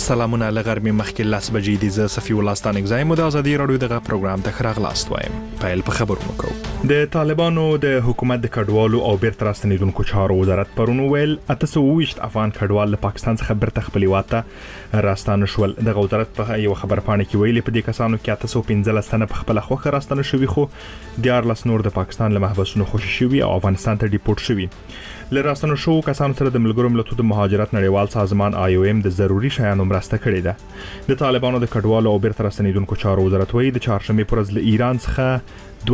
سلامونه لغرمې مخکې 10 بجې دي. زه صفي الله ستانګزای مو د ازادي رادیو دغه پروګرام ته خراغلاست وایم. پیل په خبرونو کوو. د طالبانو د حکومت د کډوالو او بیرته راستنیدونکو چارو وزارت پرون ویل 820 افغان کډوال له پاکستان څخه بیرته خپل هیواد راستانه شول. د وزارت په یو خبرپاڼه کې ویلي په دې کسانو کې 815 تنه په خپل خوخه راستانه شوي، خو 14 نور د پاکستان له محبسونو خوشي شوي او افغانستان ته ډیپورت شوي. لراستنو شو کسانو سره د ملګرو ملتونو د مهاجرت نړیوال سازمان IOM د ضروري شیانو مرسته کړې ده. د طالبانو د کډوالو او بیرته راستنیدونکو چارو وزارت وایي د چهارشنبه پر ورځ له ایران څخه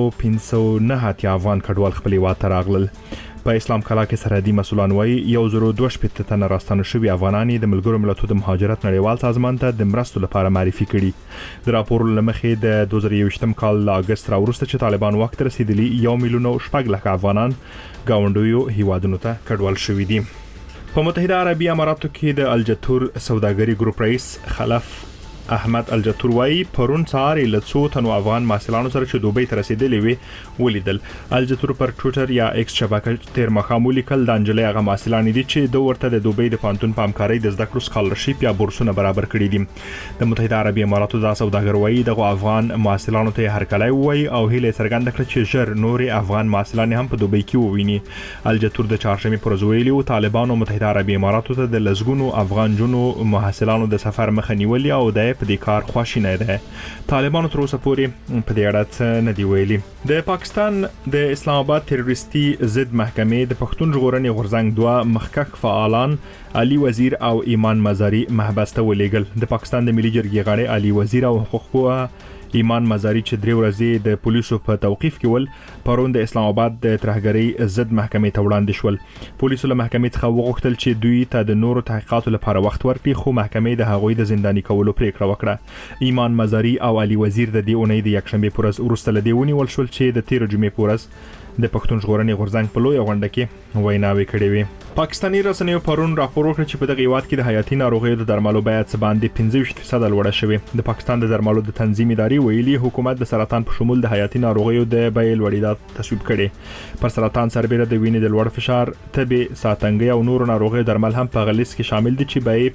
2509 افغان کډوال خپل هیواد ته راغلل. په اسلام کلا کې سرحدي مسولان وایي 1022 تنه راستانه شوي افغانان د ملګرو ملتونو د مهاجرت نړیوال سازمان ته د مرستو لپاره معرفي کړي. د راپور لمخې د 2023 کال له اگست راوروسته چې طالبان وخت رسیدلی 1,000,000 افغانان گاونډیو هیوادونو ته کډوال شوي دي. په متحده عربي اماراتو کې د الجتور سوداګري ګروپ رئیس خلف احمد الجتور وایي پرون سهار له څو تنو افغان محصلانو سره چې دوبۍ ته رسیدلی وي ولیدل. الجتور پر ټویټر یا ایکس شبکه تیر مخام ولیکل د انجلۍ هغه محصلان دي چې د ورته د دوبۍ د پانتون په همکارۍ د زده کړو سکالرشپ یا بورسونه برابر کړي دي. د متحده عربي اماراتو د سوداګر وایي دغه افغان محصلانو ته هرکلی وایي او هیله څرګنده کړه چې ژر نور افغان محصلان هم په دوبۍ کې وویني. الجتور د چهارشنبه پر ورځ ویلي طالبانو متحده عربي اماراتو ته د لزګونو افغان جنو محصلانو د سفر مخه نیولې او د په دې کار خواشینه ده. طالبانو تر اوسه پورې په دې اړه نه دی ویلي. د پاکستان د اسلام آباد تروریستي ضد محکمې د پښتون ژغورنې غورځنګ دوه مخکښ فعالان علي وزیر او ایمان مزاری محبس ته ولېږل. د پاکستان د ملي جرګې غړي علي وزیر او حقوق ایمان مزاری چې 3 ورځې د پولیسو په توقیف کې ول پرون د اسلام آباد د ترهګرۍ ضد محکمې ته وړاندې شول. پولیسو له محکمې څخه وغوښتل چې دوی ته د نورو تحقیقاتو لپاره وخت ورکړي، خو محکمې د هغوی د زنداني کولو پریکړه وکړه. ایمان مزاری او علي وزیر د دې اونۍ د یکشنبه پر ورځ وروسته له دې ونیول شول چې د 13 جمعې پر ورځ د پښتون ژغورنې غورځنګ په لوی غونډه کې ویناوي کړې وي. پاکستاني رسنیو پرون راپور وکړ چې په دغه هیواد کې د حیاتي ناروغیو د درملو بیه څه باندې 25% لوړه شوې. د پاکستان د درملو د تنظیم ادارې ویلي حکومت د سرطان په شمول د حیاتي ناروغیو د بیې لوړېدا تصویب کړي. پر سرطان سربېره د وینې د لوړ فشار، تبې، ساتنګي او نورو ناروغیو درمل هم په غلیظ کې شامل دي چې بیې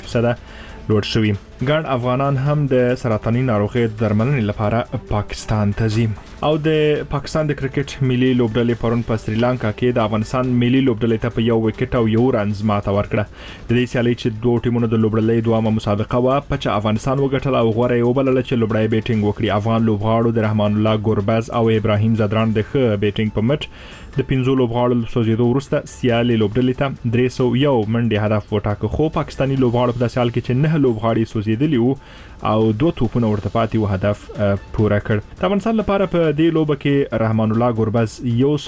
25% لوړ شوي. ګڼ افغانان هم د سرطاني ناروغیو درملنې لپاره پاکستان ته ځي. او د پاکستان د کرکټ ملي لوبډلې پرون په سریلانکا کې د افغانستان ملي لوبډلې ته په 1 وکټ او 1 رنز ماته ورکړه. د دې سیالي چې دوه ټیمونو د لوبډلې دوه مسابقه وا په چې افغانستان وګټل او غوړې وبلل چې لوبډلې بیټینګ وکړي. افغان لوبغاړو د رحمان الله ګوربز او ابراهیم زدران د ښه بیټینګ په مټ د 15 لوبغاړو سوځیدو وروسته سیالي لوبډلې ته 301 منډي هدف وټاکه. خو پاکستاني لوبغاړو په داسې حال کې چې 9 لوبغاړي سوځیدلی وو او 2 توپونه ورته پاتې و هدف پوره کړ. د افغانستان لپاره په دې لوبه کې رحمان الله ګوربز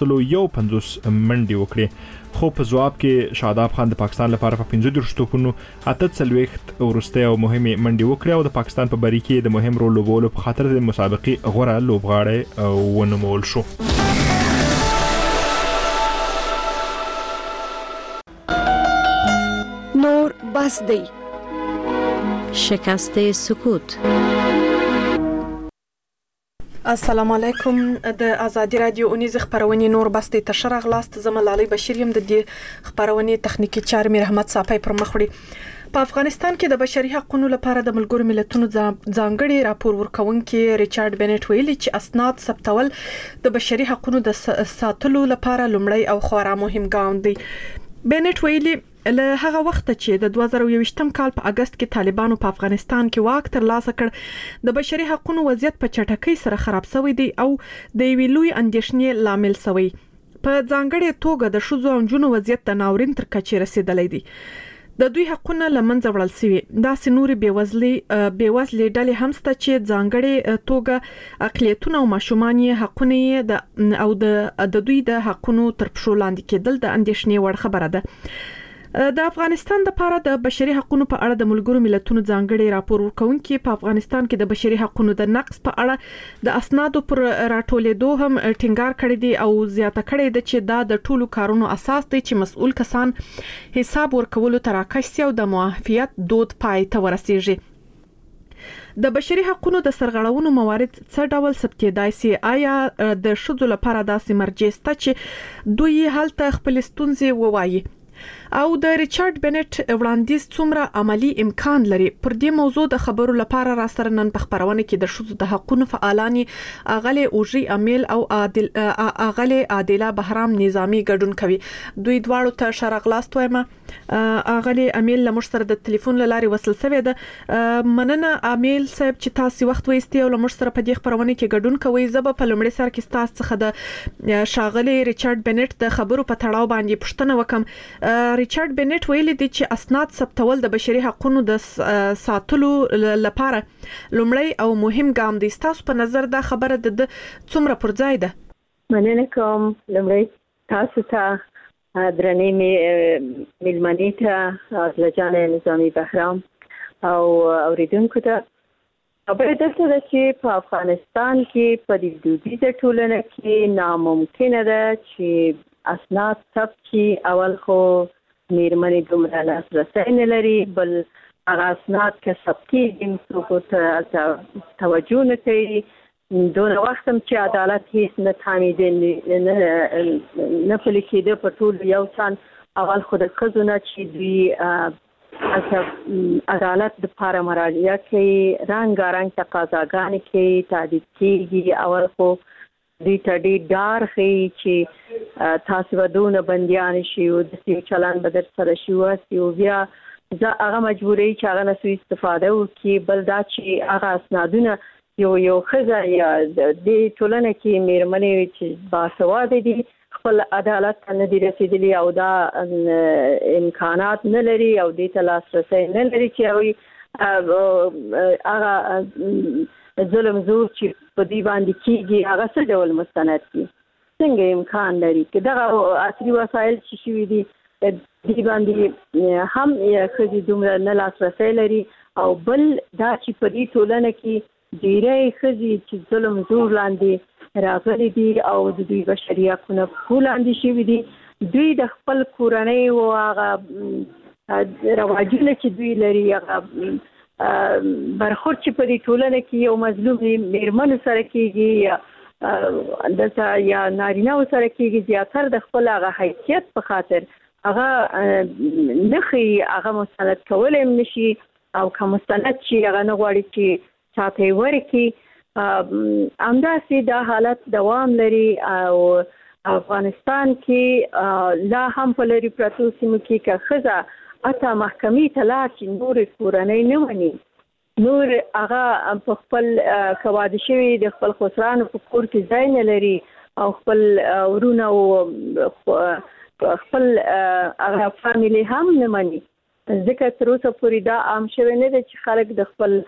150 منډي وکړي، خو په جواب کې شاداب خان د پاکستان لپاره په 15 توپونو 48 ورسته او مهمه منډي وکړه او د پاکستان په بری کې د مهم رول لوبولو په خاطر د مسابقې غوړه لوبغاړی ونومول شو. نور بس دی شکست سکوت. السلام علیکم. د ازادي رادیو اونیز خبرونه نور بس دی تشر غلاست زملالي بشیر يم د دې خبرونه تخنیکی چارې مې رحمت صافي پر مخ وړي. په افغانستان کې د بشري حقوقو لپاره د ملګرو ملتونو ځانګړي راپور ورکونکي ریچارډ بنټ ویلي چې اسناد ثبتول د بشري حقوقو د ساتلو لپاره لومړی او خورا مهم ګام دی. بنټ ویلي له هغه وخت چې د 2023 کال په اگست کې طالبانو په افغانستان کې واک ترلاسه کړ د بشري حقوقو وضعیت په چټکۍ سره خراب شوی دی او د وی لوی اندیشنې لامل شوی. په ځانګړي توګه د شوزو او جنو وضعیت د ناورین تر کچې رسیدلی دی. د دوی حقونه لمنځه وړل شوی. دا سنوري بیوزلي ډلې هم ست چې ځانګړي توګه اقلیتونه او ماشومان حقونه او د دوی د حقونو تر پښو لاندې کېدل د اندیشنې وړ خبره ده. د افغانستان لپاره د بشري حقوقو په اړه د ملګرو ملتونو ځانګړي راپور ورکونکي په افغانستان کې د بشري حقوقو د نقص په اړه د اسنادو پر راټولېدو هم ټینګار کړی دی او زیاته کړی دی چې دا د ټولو کارونو اساس دی چې مسؤل کسان حساب ورکولو تراکش او د معافیت دود پای ته ورسیږي. د بشري حقوقو د سرغړونو موارد څه ډول ثبتېدای سي؟ آیا د شذو لپاره داسې مرجع شته چې دوی هلته خپل ستونزې ووایي؟ او د ریچارډ بنټ وړاندیز څومره عملی امکان لري؟ پر دې موضوع د خبرو لپاره را سره نن په خبرونه کې د شوزو د حقوقو فعالان اغلی اوجری امیل او اغلی عادله بهرام نظامی ګډون کوي. دوی دواړو ته شرغلاست وایم. اغلی امیل لمر سره د ټلیفون لاري وصل شوی ده. مننه امیل صاحب چې تاسو وخت وایستي او لمر سره په دې خبرونه کې ګډون کوي. زب په لومړي سر کې تاسو څخه د شاغلی ریچارډ بنټ د خبرو په تړاو باندې پوښتنه وکم. ریچارډ بنټ ویلي دی چې اسناد ثبتول د بشري حقوقو د ساتلو لپاره لومړی او مهم ګام دی. تاسو په نظر دا خبره د څومره پر ځای ده؟ مننه کوم. لومړی تاسو ته درنې ملمنې ته عادله نظامی بهرام او اوریدونکو ته خبره دلته ده چې په افغانستان کې په دې دودیزه ټولنه کې ناممکنه ده چې اسناد ثبت کړي. اول خو میرمنې دومره لاسرسی نه لري، بل هغه اسناد که ثبت کېږي څوک ته توجه نه کوي. دونه وخت هم چې عدالت هیڅ نه تامینېده نه پلي کېده په ټول یو څان. اول خو د ښځو نه چې دوی عدالت دپاره مراجعه کوي، رنګارنګ تقاضاګانې کوي، تعدید کېږي. اول خو دوی ته ډېر ډار ښیي چې تاسو به دونه بندیان شي او داسې چلند به در سره شي واسي او بیا هغه مجبوري چې هغه نه سوء استفاده وکړي. بل دا چې هغه اسنادونه یو ښځه یا د ټولنه کې میرمنې چې باسواده دي خپل عدالت ته نه دي رسېدلي او دا امکانات نه لري او دې ته لاسرسی نه لري چې هغوی هغه ظلم زور چې په دې باندې کېږي هغه څه ډول مستند کړي. څنګه امکان لري چې دغه عصري وسایل چې شوي دي دې باندې هم ښځې دومره نه لاسرسی لري. او بل دا چې په دې ټولنه کې ډېری ښځې چې ظلم زور لاندې راغلي دي او د دوی بشري حقونه په لاندې شوي دي، دوی د خپل کورنۍ او هغه رواجونه چې دوی لري هغه برخورد چې په دې ټولنه کې یو مظلوم میرمنو سره کېږي یا دلته یا نارینه‌و سره کېږي، زیاتر د خپل هغه حیثیت په خاطر هغه نه ښیي، هغه مستند کولی هم نه شي او که مستند شي هغه نه غواړي چې چاته یې ورکړي. همداسې دا حالت دوام لري او افغانستان کې لا هم په لرې پرتو سیمو کې که ښځه حتی محکمې ته لاړ چې نورې کورنۍ نه وني، نور هغه په خپل که واده شوي د خپل خسرانو په کور کې ځای نه لري او خپل ورونه او خپل هغه فامیلي هم نه مني. ځکه تر اوسه پورې دا عام شوی نه دی چې خلک د خپل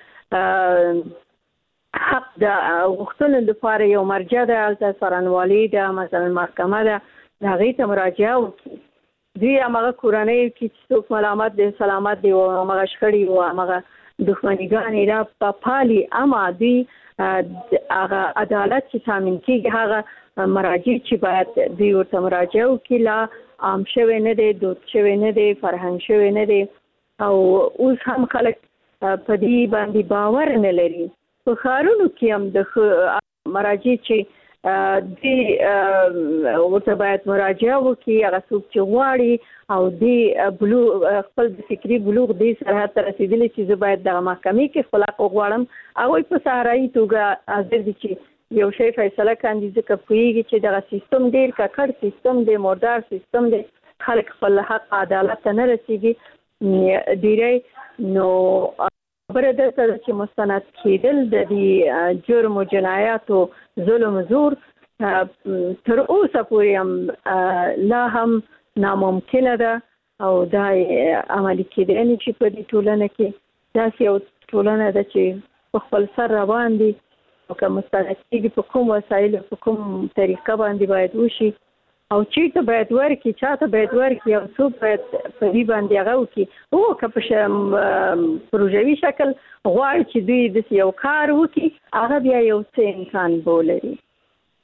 حق د غوښتنو لپاره یو مرجع ده، هلته څارنوالي ده، مثلا محکمه ده، د هغې ته مراجعه وکړي. دوی همغه کورنیو کې چې څوک ملامت دی سلامت دی او همغه شخړې او همغه دښمنیګانې را پالي، اما دوی هغه عدالت چې تامین کېږي هغه مراجع چې باید دوی ورته مراجعه وکړي لا عام شوی نه دی، دود شوی نه دی، فرهنګ شوی نه دی او اوس هم خلک په دې باندې باور نه لري. په ښارونو کې هم د مراجع چې دوی ورته باید مراجعه وکړي، هغه څوک چې غواړي او دوی خپل د فکري بلوغ دې سرحد ته رسېدلي چې زه باید دغه محکمې کې خپل حق وغواړم، هغوی په صحرایي توګه حاضر دي چې یو شی فیصله کاندي، ځکه پوهېږي چې دغه سیستم ډېر ککړ سیستم دی، مردار سیستم دی، خلک خپل حق عدالت ته نه رسېږي ډېری. نو خبره دلته ده چې مستند کېدل د دې جرم و جنایاتو ظلم زور تر اوسه پورې هم لا هم ناممکنه ده او دا عملي کېدای نه شي په دې ټولنه کې. داسې یو ټولنه ده چې په خپل سر روان دي او که مستند کېږي په کوم وسایلو په کوم طریقه باندې باید وشي او چېرته باید ورکړي، چاته باید ورکړي او څوک باید په دې باندې هغه وکړي. او که په پروژوي شکل غواړي چې دوی داسې یو کار وکړي، هغه بیا یو څه امکان به ولري.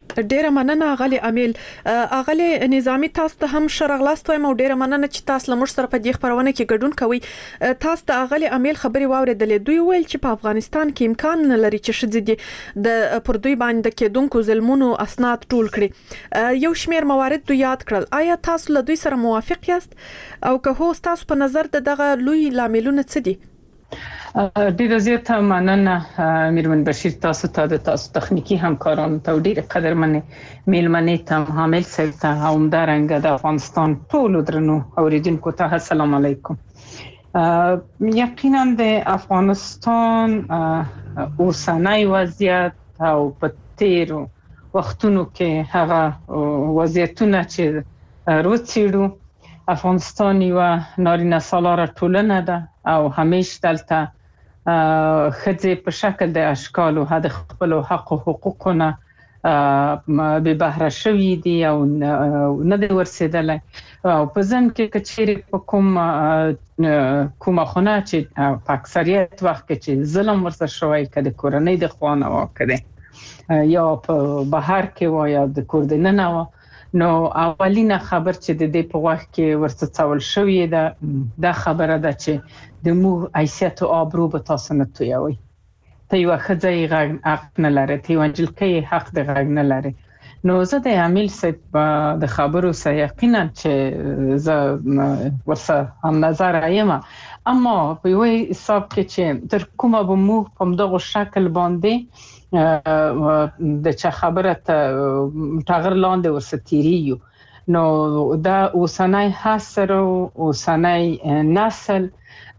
ډیره مننه غلي امیل اغلی نظامی تاسو ته هم شرغلاست وایم او ډیره مننه چې تاسو لمر سره په دې خبرونه کې ګډون کوي تاسو ته اغلی امیل خبري واوریدلې دوی ویل چې په افغانستان کې امکان نه لري چې شذ دي د پر دوی باندې کېدونکو ظلمونو اسناد ټول کړي یو شمیر موارد دوی یاد کړل آیا تاسو له دوی سره موافق یاست او که هو تاسو په نظر دغه لوی لاملونه څه دي ډیره زیاته مننه میرمن بشیر تاسو ته د تاسو تخنیکی همکارانو ته ډیره قدرمنې میلمنې ته حامل صاحب ته او همدارنګه د افغانستان ټولو درنو اوریدونکو ته السلام علیکم یقینا د افغانستان اوسنۍ وضعیت او په تیرو وختونو کې هغه وضعیتونه چې روڅېړو افغانستان یو نارینه سالاره ټولنه ده او همیشه دلته خځې په شکل د اشکال او د خپل حق او حقوقونه به بهره شوي دي او نه د ورسېدلای او په ځم کې کچېرې په کومه خونه چې په اکثریت وخت کې چې ظلم ورسره شوی کده کورنۍ د خوانه واکده یا په بهر کې و یا د کور د ننه نو اولینه خبر چې د دې په وخت کې ورڅ څول شوې ده دا خبره ده چې د مو حیثیت او آبرو به تاسو نه تویوي ته یو خځې حق نه لري ته یو جلکې حق د غږ نه لري نو زه د عامل صاحب د خبرو سره یقینا چې زه ورسره هم نظر ایم اما په یو حساب کې چې تر کومه به مو په دغه شکل باندې د چا خبره ته تغیر لاندې ورستيريو نو دا اوسنۍ حاصر او اوسنۍ نسل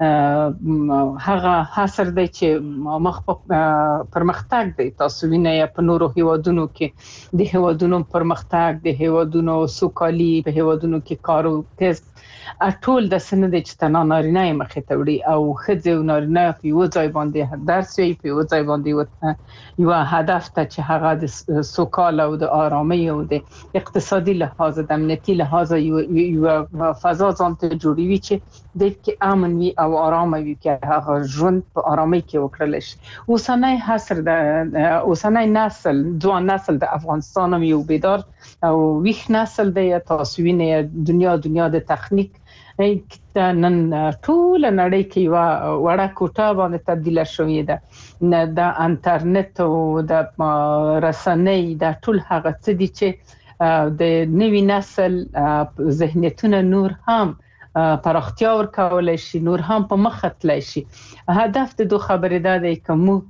هغه حاصر دی چې مخ پرمختګ دی تاسو وینئ په نورو هیوادونو کې د هیوادونو پرمختګ د هیوادونو سوکالي په هیوادونو کې کارو تیز ټول د سند چې تنا نارینه مخې ته وړي او خځې او نارینه په یو ځای باندې درس وي په یو ځای باندې یو هدف ته چې هغه د سوکاله او د آرامۍ او د اقتصادي لحاظ د امنیتي لحاظ یو فضا ځان ته جوړوي چې د کې امن وي او آرام وي چې هغه ژوند په آرامۍ کې وکړل شي اوسنۍ حاصر د اوسنۍ نسل ځوان نسل د افغانستان یو بیدار او ویښ نسل دی تاسو وینئ دنیا د تخنیک نن ټول نړۍ کې وړه کوټه باندې تبدیل شوې ده د انټرنیټ او د رسنۍ د ټول هغه څه دي چې د نوي نسل ذهنیتونه نور هم پراختیا ورکولای شي نور هم په مخ تللی شي هدف د دوه خبرې ده کوم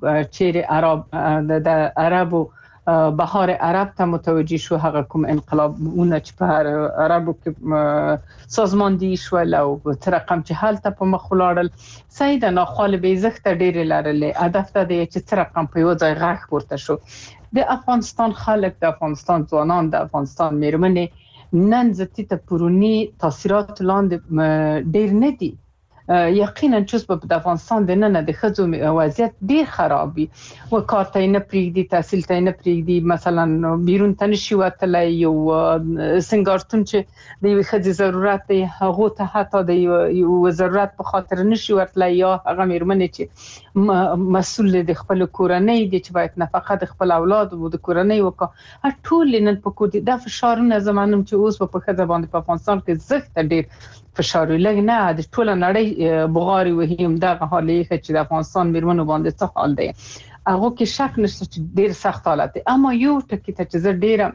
چیرې د عربو بهار عرب ته متوجه شو هغه کوم انقلابونه چې په عربو کې سازماندهي شول او تر رقم چې حالت په مخ ولاړل سید ناخوال به زخت ډیر لرلې هدف ته د چې تر رقم په یو ځای غاښ پورته شو د افغانستان خلک د افغانستان ځوانان د افغانستان میرمنې نن زتی ته پرونی تاثیرات لاندې ډیر نه دي یقینا چې په افغانستان د نن د خځو وضعیت ډیر خراب وي او کار ته نه پریږدي تحصیل ته نه پریږدي مثلا بیرون ته نشي وتلای یو سنگارتون چې د یو خځې ضرورت دی هغه ته حتی د یو ضرورت په خاطر نشي ورتلای یا هغه میرمنې چې مسؤل د خپل کورنۍ دي چې باید نفقه د خپل اولاد او د کورنۍ وکړي ټول نن په کور دي د فشارونه زمانم چې اوس په خځه باندې په افغانستان کې زخت ډیر فشار لګ نه د ټول نړۍ بغاري وهم دغه حالې چې د افغانستان میرمنو باندې څه حال دی هغه کې شک نشته چې ډیر سخت حالت دی اما یو ټکی ته چې ډیر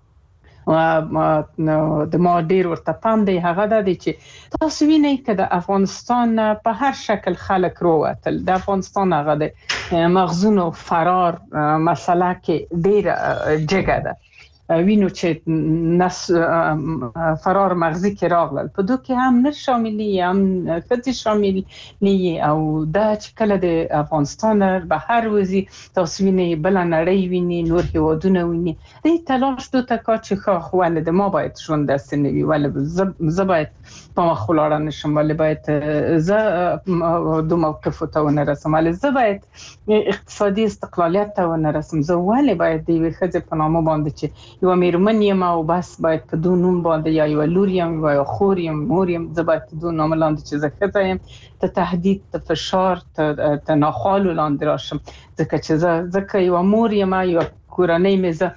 د ما ډیر ورته پام دی هغه د چې تاسو وینئ چې د افغانستان په هر شکل خلک وروتل د افغانستان هغه د مغزون او فرار مسله کې ډیر جګه ده وینو چې فرار مغزی کې راغلل په دوه کې هم نه شاملي هم کتی شامل نه او دا چې کله د افغانستان بهر وزي تاسو وینئ بل نړۍ ویني نور هیوادونه ویني د تلاش دوه تکا چې خو ولې د ما باید ژوند دستنوي ولې زه باید په مخ ولاړ نشم ولې باید زه د موقف ته ونرسم ولې زه باید اقتصادي استقلالیت ته ونرسم زه ولې باید د خځې په نامه باندې چې یو میرمن یم او بس باید په دو نوم باندې یا یو لور یم یا خور یم مور یم زه باید په دو نوم لاندې چې زه ښځه یم ته تهدید ته فشار ته ناخوالو لاندې راشم ځکه چې زه یو مور یم یو کورنۍ مې زه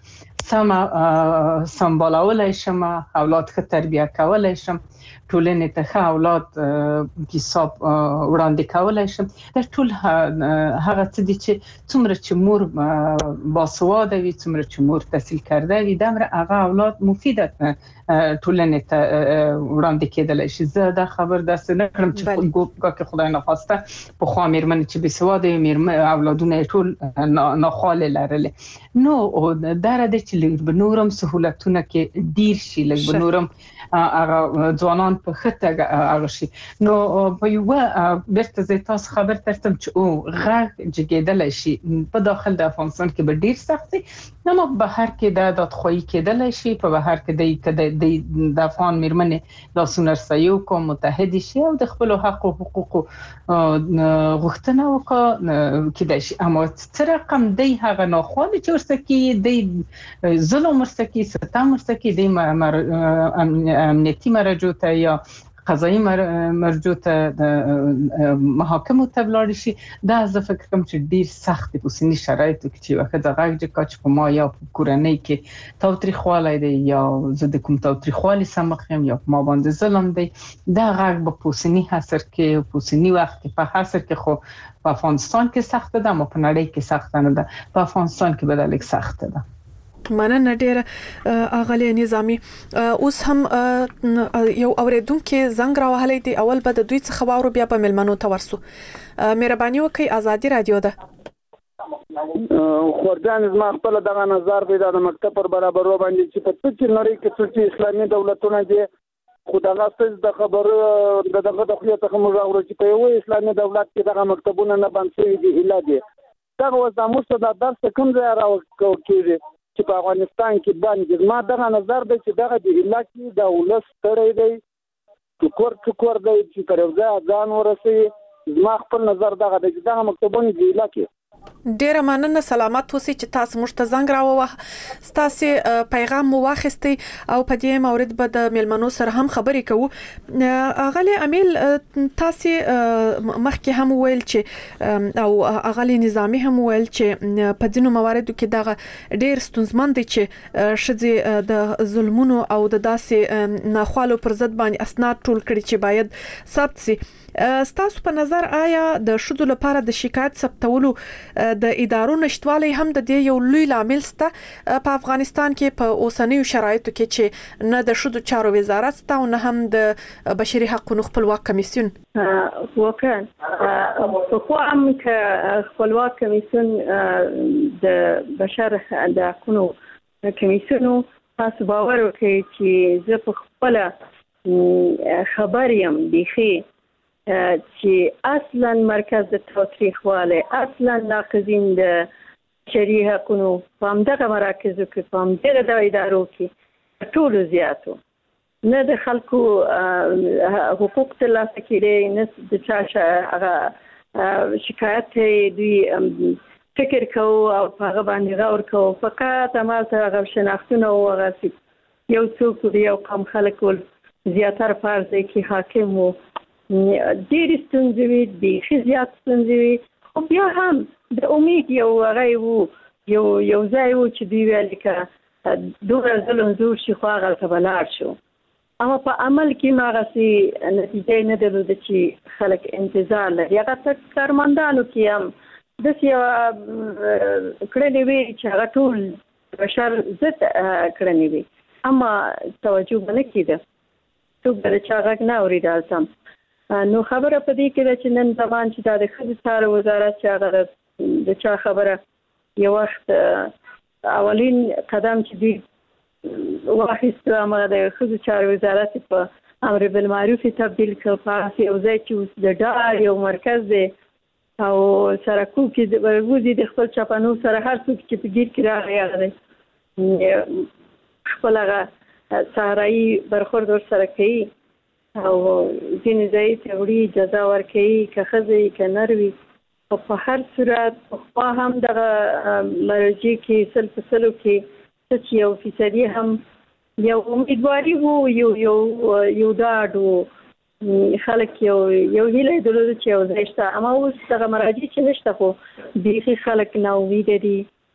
سمبالولای شم، اولاد ښه تربیه کولای شم، ټولنې ته ښه اولاد حساب وړاندې کولای شم. دا ټول هغه څه دي چې څومره چې مور باسواده وي، څومره چې مور تحصیل کرده وي، دمره هغه اولاد مفیده ټولنې ته وړاندې کېدلی شي. زه دا خبر داسې نه کړم چې ګویا خدای نخواسته پخوا مېرمنې چې بېسواده وي اولادونه یې ټول ناخواله لرلې. نو دا راځي چې لږ به نورم سهولتونه کې ډیر شي، لږ به نورم هغه ځوانان په خطه هغه شي. نو په یو بیرته زه تاسو خبر ترتم چې او غږ جګیدل شي په داخل د افغانستان کې به ډیر سخت وي، نو بهر کې د دادخواهی کېدل شي، په بهر کې د افغان مېرمنې لاسونه سيو کوم متحد شي او د خپل حق او حقوق غوښتنه وکړي کېدای شي. اما څه رقم دی هغه ناخواله چې ورسکی دی ظلم ورسکی ستم ورسکی دی امنیتی مرجو ته یا قضایی مرجو ته محاکمو ته ولاړ شي. دا زه فکر کوم چې ډیر سخت په سنی شرایطو کې چې وخت د غږ چې په ما یا په کورنۍ کې تاوتریخوالی دی یا زه د کوم تاوتریخوالي سمخم یا ما باندې ظلم دی، دا غږ په سنی حاصل کې په سنی وخت کې په حاصل کې خو په افغانستان کې سخت ده، ما په نړۍ کې سخت نه ده، په افغانستان کې به ډېر سخت ده. مننه ډیره اغلی نظامی. اوس هم یو اوریدونکو زنګ راوهلی دی، اول به د دوی څخه واورو بیا به ملمنو ته ورسو. مهرباني وکړئ، ازادي رادیو ده. خورجان زما خپل دغه نظر دی د مکتب پر برابرو باندې چې په ټول نړۍ کې څو اسلامي دولتونه دي، خو دغه څه د خبرو دغه د خپل څخه موږ اورو چې په یو اسلامي دولت کې دغه مکتبونه نه بند شوي دي. اله دي دغه وځ د موږ د درس کوم ځای راوکېږي چې په افغانستان کې باندې ما دغه نظر دی چې دغه د علاقې د ولس تړي دی ټکور دی چې تر ځای ځان ورسي. ما خپل نظر دغه دی چې دغه مکتبونه د علاقې ډیره مننه. سلامت اوسئ چې تاسو موږ ته زنګ راووه، تاسو پیغام مو واخیستي او په دې مورید به د ملمنو سره هم خبرې کوو. اغلی امیل تاسو مخکې هم ویل چې او اغلی نظامی هم ویل چې په ځینو مواردو کې دغه ډیر ستونزمن دي چې شذې د ظلمونو او د داسې ناخوالو پر ضد باندې اسناد ټول کړي چې باید ثبت شي. ستاسو په نظر آیا د شذو لپاره د شکایت ثبتولو د ادارو نشټوالی هم د دې یو لوی لامل سته په افغانستان کې په اوسنیو شرایطو کې چې نه د شذو چارو وزارت سته او نه هم د بشري حقوقو خپلواک کمیسیون؟ واقعا خو هم که خپلواک کمیسیون د بشر د حقوقو کمیسیون تاسو باور وکړئ چې زه په خپل خبر یم بيخي چې اصلا مرکز د تاوتریخوالي اصلا ناقضین د شریعه حقوقو په همدغه مراکزو کې په همدغه د ادارو کې ټول زیاتو نه د خلکو حقوق ترلاسه کړي، نه د چا هغه شکایت دوی فکر کوو او هغه باندې غور کوو، فقط همالته هغه شناختونه او هغه یو څوک یو قوم خلک زیاتره فرض دی کې حاکم وو. ډېر ستونزې وي، بیخي زیات ستونزې وي، خو بیا هم د امید یو هغه یو ځای و چې دوی ویل که دومره ظلم زور شي خو هغلته به لاړ شو. اما په عمل کې هم هغسې نتیجه یې نه درلوده چې خلک انتظار لري. هغه کارمندانو کې هم داسې یوه کړنې وي چې هغه ټول بشر ضد کړنې وي، اما توجه به نه کېده، څوک به د چا غږ نه اورېده هلته. نو خبره په دې کې ده چې نن زمان چې دا د ښځو چارو وزارت چې هغه د چا خبره یو وخت اولین قدم چې دوی واخیستو هغه د ښځو چارو وزارت په امر بالمعروف تبدیل کړ، په یو ځای چې اوس د ډار یو مرکز دی او سرکو کې د ورغوزي د خپل چاپانو سره هر څوک چې په ګیر کې راغی هغه خپل هغه صحرایي برخورد ورسره کوي او ځینې ځای ته وړي جزا ورکوي، که ښځه وي که نر وي. خو په هر صورت پخوا هم دغه مرجع کې 100% کې چې یو فیصدي هم یو امیدواري وو، یو ډاډ وو، خلک یو هیله یې درلوده چې یو ځای شته. اما اوس دغه مراجع چې نشته خو بیخي خلک ناامیده دي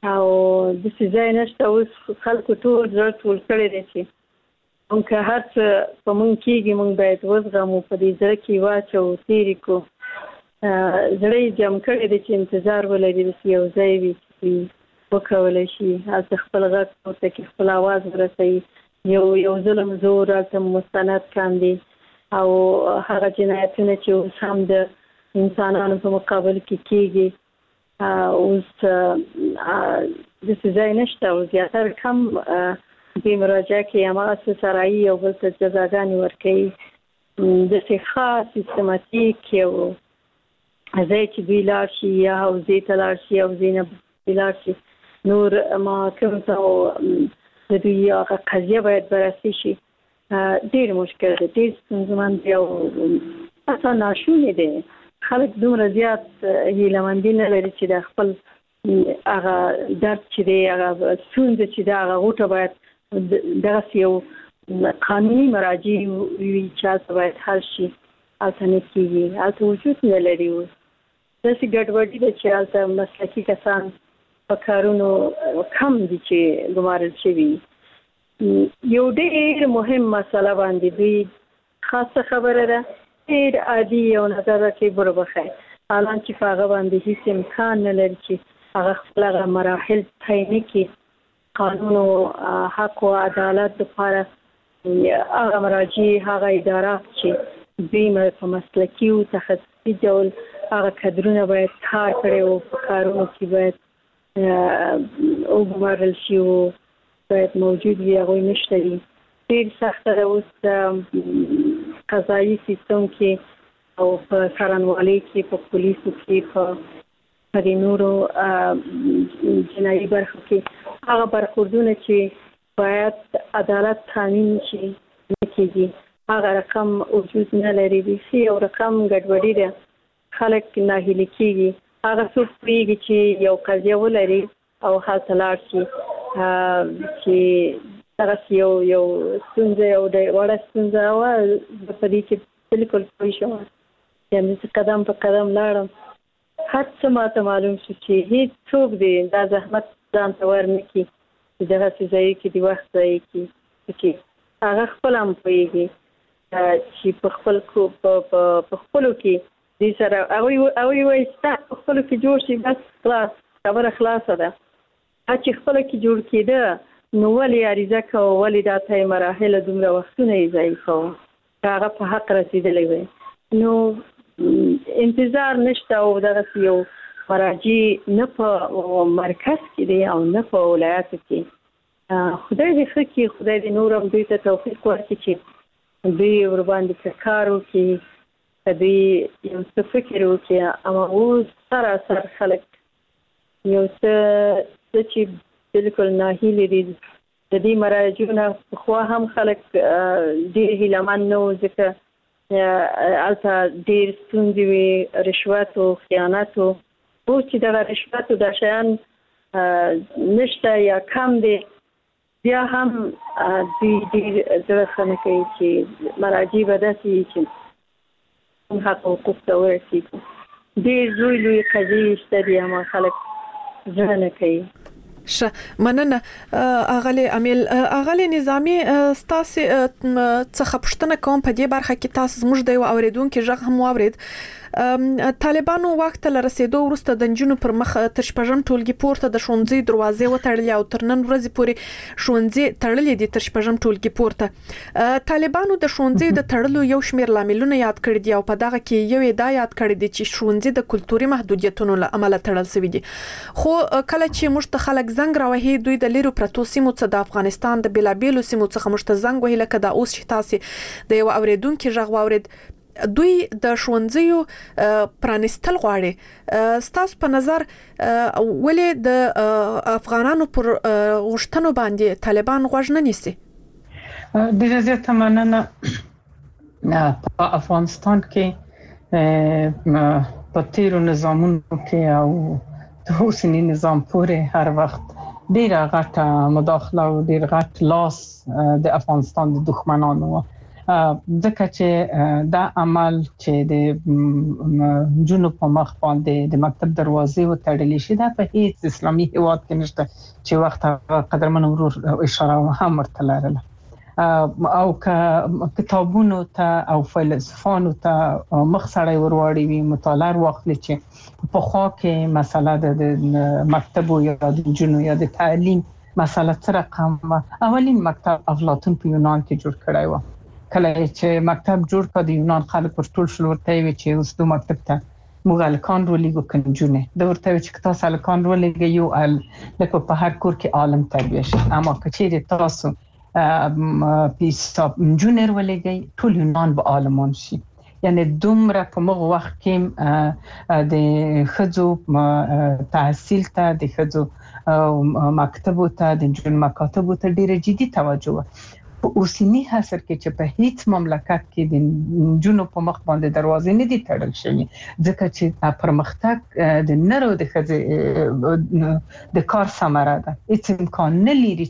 او د ځای نشته اوس خلکو ټول ځړ ټول کړی دی چې موږ هر څه په موږ کېږي موږ باید وزغمو په دې زړه کې واچو تېرې کړو زړه یې جمع کړی دی چې انتظار ولري چې یو ځای وي چې وکولی شي هلته خپل غږ پورته کړي خپل اواز ورسوي یو ظلم زور هلته مستند کاندي او هغه جنایتونه چې اوس هم د انسانانو په مقابل کې کېږي اوس داسې ځای نشته او زیاتره کم دې مراجعه کې هماغسې سرایي یو بل ته جزاګانې ورکوي داسې خاص سیستماتیک یو ځای چې دوی لاړ شي یا حوزې ته لاړ شي حوزې نه لاړ شي نور محاکمو ته د دوی هغه قضیه باید بررسي شي ډېر مشکل دی ډېر ستونزمن دی او اصلا ناشونی دی خلک دومره زیات هیلهمندي نه لري چې د خپل هغه درد چې دی هغه ستونزه چې دی هغه غوټه باید دغسې یو قانوني مراجع وي چې هلته باید حل شي هلته نه کېږي هلته وجود نه لري اوس داسې ګډوډي ده چې هلته مسلکي کسان په کارونو کم دي چې ګمارل شوي یو ډېر مهم مسله باندې دوی خاصه خبره ده ډېر عادي یو نظر کې بربخی حالان چې په هغه باندې هیڅ امکان نه لري چې هغه خپل هغه مراحل طی نه کړي قانون او حق او عدالت لپاره هغه مراجع هغه ادارات چې دوی په مسلکي او تخصصي ډول هغه کادرونه باید کار کړي او په کارونو کې باید وګمارل شي او باید موجود وي هغوی نشته دي ډېر سخته ده اوس قضایي سیستم کې او په څارنوالۍ کې په پولیسو کې په دې نورو جنایي برخو کې هغه برخوردونه چې باید عدالت تامین شي نه کېږي هغه رقم وجود نه لري بیخي یو رقم ګډوډي ده خلک ناهیلي کېږي هغه څوک پوهېږي چې یو قضیه ولري او هلته لاړ شي چې دغسې یو ستونزه یو وړه ستونزه وه په دې کې بلکل پوه شوم یعنې چې قدم په قدم لاړم هر څه ماته معلوم شو چې هېڅ څوک دی دا زحمت ځان ته ور نه کړي چې دغسې ځایو کې د وخت ضایع کړي پکې هغه خپله هم پوهېږي چې په خپلو کې دې سره هغوی وایي ستا په خپلو کې جوړ شي بس خلاص خبره خلاصه ده چې خپله کې جوړ کېده نو ولې عریضه کوه ولې دا ته مراحل دومره وختونه یې ضایع کوه هغه په حق رسېدلی وی نو انتظار نشته او دغسې یو مراجع نه په مرکز کې دی او نه په ولایاتو کې خدای دې ښه کړي خدای دې نور هم دوی ته توفیق ورکړي چې دوی ورباندې کار وکړي دوی یو څه فکر وکړي اما اوس سراسر خلک یو څه چې بلکل ناهیلي دي د دې مراجعو نه پخوا هم خلک ډېر هیلهمن نه وو ځکه هلته ډېر ستونزې وې رشوت و خیانت و اوس چې دغه رشوت و دا شیان نشته یا کم دی بیا هم دوی ډېر زړه ښه نه کوي چې مراجع به داسې وي چې حق حقوق ته ورسېږي ډېر لوی قضیې شته دي اما خلک زړه نه کوي مننه اغلی امیل اغلی نظامی ستاسو څخه پوښتنه کوم په دې برخه کې تاسو زموږ د اوریدونکو ژغ هم واورید طالبانو وخت له رسیدو وروسته د نجونو پر مخ تر شپږم ټولګي پورته د ښوونځي دروازې وتړلې او تر نن ورځې پورې ښوونځي تړلې دي تر شپږم ټولګي پورته طالبانو د ښوونځي د تړلو یو شمېر لاملونه یاد کړي دي او په دغه کې یو دا یاد کړي دي چې ښوونځي د کلتوري محدودیتونو له امله تړل شوی دي خو کله چې موږ ته خلک زنګ راوهي دوی د لیرو پرتو سیمو څخه د افغانستان د بلابیلو سیمو څخه موږ ته زنګ وهي لکه دا اوس چې تاسو د یو اوریدونکو ژغ واورید دوی د ښوونځیو پرانستل غواړي ستاسو په نظر ولې د افغانانو پر غوښتنو باندې طالبان غوږ نه نیسي د زیاته مننه په افغانستان کې په تیرو نظامونو کې او د اوسني نظام پورې هر وخت ډیره غټه مداخله او ډیر غټ لاس د افغانستان د دښمنانو ځکه چې دا عمل چې د جنو په مخ باندې د مکتب دروازې وتړل شي دا په هیڅ اسلامي هیواد کې نشته چې وخت قدرمن ورور اشاره هم ورته لرله او کتابونو ته او فلسفانو ته مخ سړی ورواړي وي مطالعه واخلي چې په خوا کې مسله د مکتب یا د جنو یا د تعلیم مسله تر رقم اولین مکتب افلاطون په یونان کې جوړ کړی و کله چې مکتب جوړ کړ د یونان خلک پر ټول شل ورته وی چې اوس د مکتب ته موږ الکان ورلېګو کنجونه د ورته چې تاسو الکان ورلېګي یو لکه په هر کور کې عالم تربیه شي اما کچېره تاسو پیساب جونر ولېګي ټول یونان به عالمان شي یعنی دومره په موږ وخت کې د خځو تحصیل ته د خځو مکتبو ته د جون مکاتبو ته ډیره جدي توجه په اوسنی حاصل کې چې په هیڅ مملکت کې د جنو په مخ باندې دروازې نه دي تړل شوی ځکه چې پرمختګ د نرو د خځې د کار ثمره ده هیڅ امکان نه لري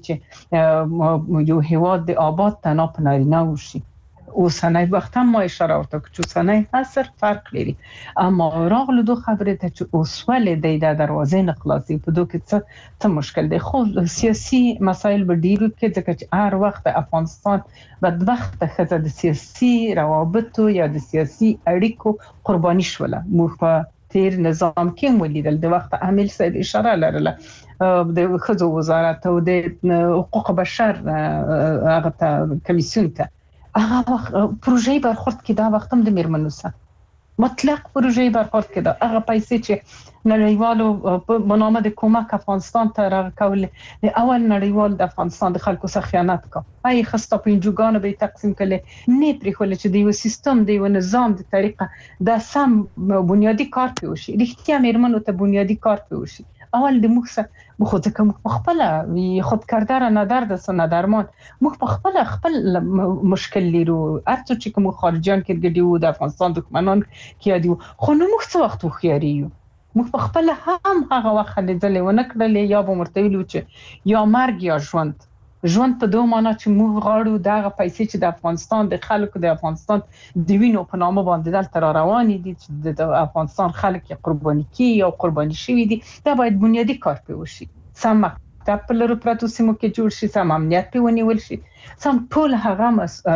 چې یو هیواد د آباد تنها په نارینه وشي اوسنۍ وخت هم ما اشاره ورته چې اوسنۍ عصر فرق لري اما راغله دو خبره ته چې اوسوله د دروازې نه خلاصي په دوه کې څه مشکل دی خو سیاسي مسایل به ډیرو کې ځکه چې هر وخت افغانستان بدبخت خزه د سیاسي روابطو یا د سیاسي اړیکو قرباني شوله موږ په تیر نظام کې ولیدل د وخت عامل صاحب اشاره لرله د خزو وزارت او د حقوق بشر هغه ته کمیسیون ته هغه پروژې برخورد کې دا وخت هم د میرمنو سره مطلق پروژې برخورد کې دا هغه پیسې چې نړیوالو په نامه د کومک افغانستان ته راکول د اول نړیوال د افغانستان د خلکو سره خیانت کا هي خسته پنځوګانو به تقسیم کړي نه پرې خل چې د یو سیستم د یو نظام د طریقه د سم بنیادی کار پیوشي رښتیا میرمنو ته بنیادی کار پیوشي اول د موږ بخود کوم خپل خود کردار نه درد سن درمان موږ خپل مشکل لرو ارڅ چې کوم خارجيان کې ګډیو د افغانستان دښمنان کې دی خو نو موږ څه وخت وخیاریو موږ خپل هم هغه وخت لیدلې و نه کړلې یا به مرتویلو چې یا مرګ یا ژوند په دوه معنا چې موږ غواړو دغه پیسې چې د افغانستان د خلکو د افغانستان د وینو په نامه باندې دلته روانې دي چې د افغانستان خلک قرباني کی یا قرباني شوی دي دا باید بنیادی کار پیوشي سم مکتب په لرو پراتو سیمو کې جوړ شي سم امنیت په ونیول شي سم ټول هغه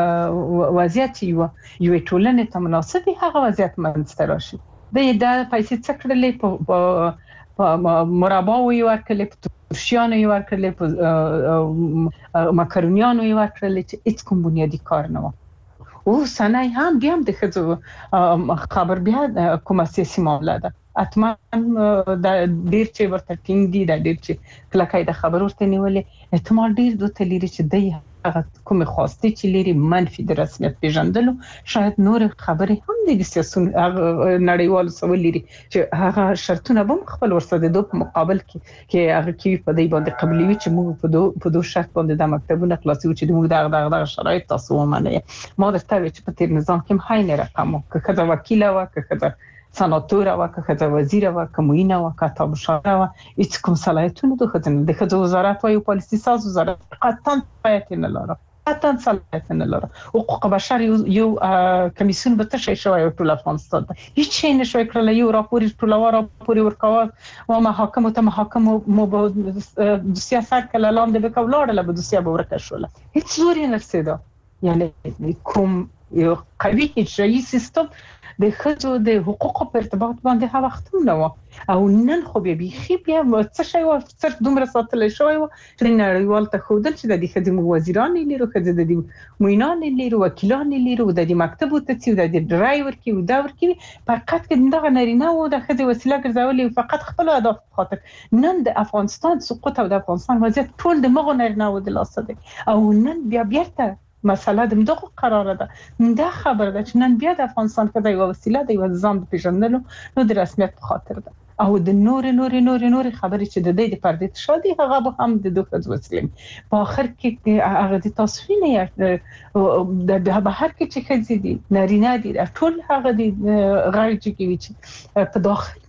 وضعیت یو ټولنې ته مناسب هغه وضعیت منځته راشي دا پیسې څکړلې په مربا وی ورکړلې ترشیانو یې ورکړلې په مکرونیانو یې ورکړلې چې هیڅ کوم بنیادی کار نه و او سنای هم بیا د خځو خبر بیا کومه سیاسي معامله ده اتمن د ډیر چې ورته ټینګ دي د ډیر چې کلکای د خبر ورته نیولې احتمال ډیر دوه تلری چې دی هغه کوم خواسته چې لري منفي د رسمیت پیژندلو شاید نور خبرې هم د سیاسي نړیوال سوال لري چې هغه شرطونه به خپل ورسره د دوه مقابل کې هغه کې په دې باندې قبلي چې موږ په دوه شرط باندې د مکتبونو خلاصي چې موږ دغه شرایط تاسو ومنئ ما درته چې په تیر نظام کې هم هاي نه رقم که وکیل او که سناتور او که وزیر او که معین او که تابعشاره او هیڅ کوم صلاحیتونه د خځو وزارت او پالیسي ساز وزارت قطعا صلاحیت نه لري حقوق بشر یو کمیسیون به تشکیل شوی ټول افغانستان هیڅ شي نشوي کړل یو راپور ټول ورکاوه او محاکم مو د سیاست کله لاندې به کولاړه به د سیاست ورکه شول هیڅ زوري نه رسیدا یعنی کوم یو قوي اجرایي سیستم د خځو د حقوقو په ارتباط باندې هغه وخت نه او نن خو بیا څه شي و صرف دومره ساتل شوی و چې نړیوال ته خودل چې د خدمت وزیران لري خدای د موینان لري وکیلان لري د مکتبو ته چې د ډرایور کې او دا ورکی فقط کې دغه نارینه او د خدای وسیله ګرځولې فقط خپل اهداف خاطر نن د افغانستان سقوط او د افغانستان وضعیت ټول د مغو نارینه او د لاسه دی او نن بیا مسله د مدغه قرار ده دا خبره ده چې نن بیا د افغانستان کې د یو وسیله د یو ځان پیژندلو نو د رسمیت په خاطر ده او د نور خبرې چې د دې د پردې شادي هغه به هم د دوه وسیله په اخر کې هغه د تصفیه نه د بهر کې چې خځې دي نارینه دي ټول هغه د غیر چې په داخل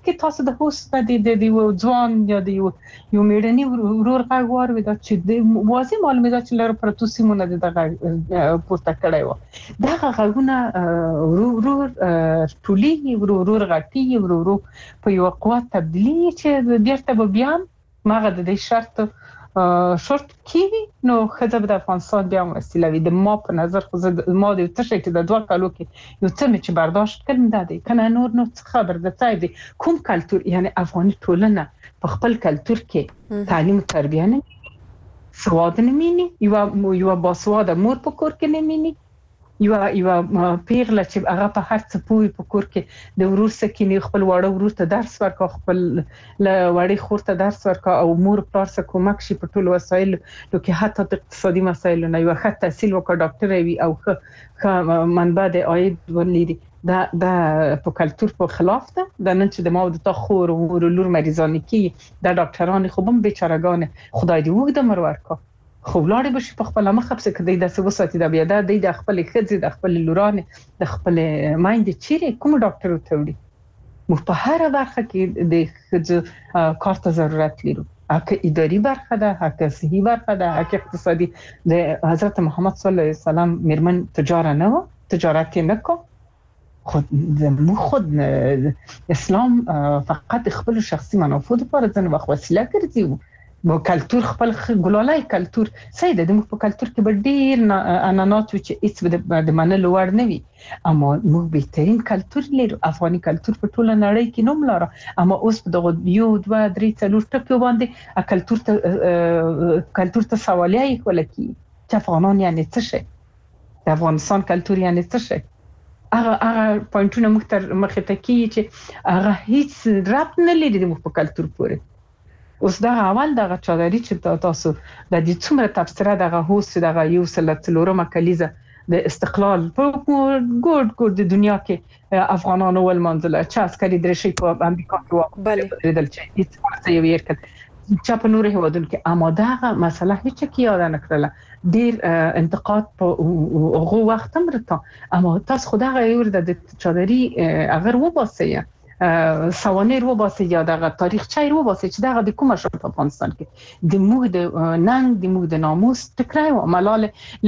کې تاسو د هوست د ځوان یا د یو میډني ورور غږ واورئ دا چې د واضح معلومات چې لر پرتو سیمونه د پورته کړی و دا غږونه ورور ټولي ورور غټي ورور په یو قوت تبدیلی چې بیرته بیان ماغه د شرط کیوي نو خزه د افغانستان بیا وسیلوي د ما په نظر خو ما د تشه کې د 2 کالو کې یو څه چې برداشت کړم دا دی کنه نور نو خبر ده ځای دی کوم کلچر یعنی افغاني ټولنه په خپل کلچر کې تعلیم تربیه نه سواد نه مینی یو باسواده مور په کور کې نه مینی یو پیغله چې هغه په هر څه پوي په کور کې د ورور سکینې خپل واړه ورور ته درس ورکا خپل وړي خور ته درس ورکا او مور پلار سره کومک شي په ټول وسایل نو کې حتی د اقتصادي مسایلو نه یو ښه تحصیل وکړ ډاکټر وي او ښه منبع د عاید ولري دا په کلچر په خلاف ده د نن چې د ماو د تا خور او لور مریضان کی د ډاکټرانو خو هم بیچارهګان خدای دې وګد مر ورکا خو لاړې بشي په خپل مخ خپل کدی د سوساتي د بیا د خپل خځې د خپل لورانه د خپل مایند چیرې کوم ډاکټر ته وړي مو په هر برخه کې د خځې کارت ضرورت لري اګه اداري برخه ده اګه صحي برخه ده اګه اقتصادي د حضرت محمد صلی الله علیه وسلم مرمن تجارت نه کو خود اسلام فقط خپل شخصي منافع لپاره ځنه وخت وسیله ګرځي مو کلچر خپل ګلالای کلچر سیده د مو په کلچر کې به ډیر انانات چې هیڅ د منلو وړ نه وي اما مو بهترین کلچر لرو افغاني کلچر په ټوله نړۍ کې نوم لري اما اوس په دغه 1 2 3 4 ټکو باندې کلچر ته سوالیه ولکې چې افغانان یعنی څه شي د افغانستان کلچر یعنی څه شي هغه پوینټونه مخ ته کی چې هغه هیڅ رابط نه لري د په کلچر پورې اوس دا اول دغه چادري چې تاسو د دې څومره تفسیره دغه هوست دغه یو سلسله کلیزه د استقلال په ګورد د دنیا کې افغانانو ول منځله چې عسکري درشي په امریکا کې وکړل چې هیڅ یو یې کړ چې په نور هیوادونو کې اماده مسله هیڅ کې یاد نه کړله ډیر انتقاد په هغه وخت هم راته اما تاسو خدای یو د چادري اگر و باسي سوانه رو باسي یا دغه تاریخ چای رو باسي چې دغه د کومه شو په افغانستان کې د موږ د ننګ د موږ د ناموس ټکرای او ملال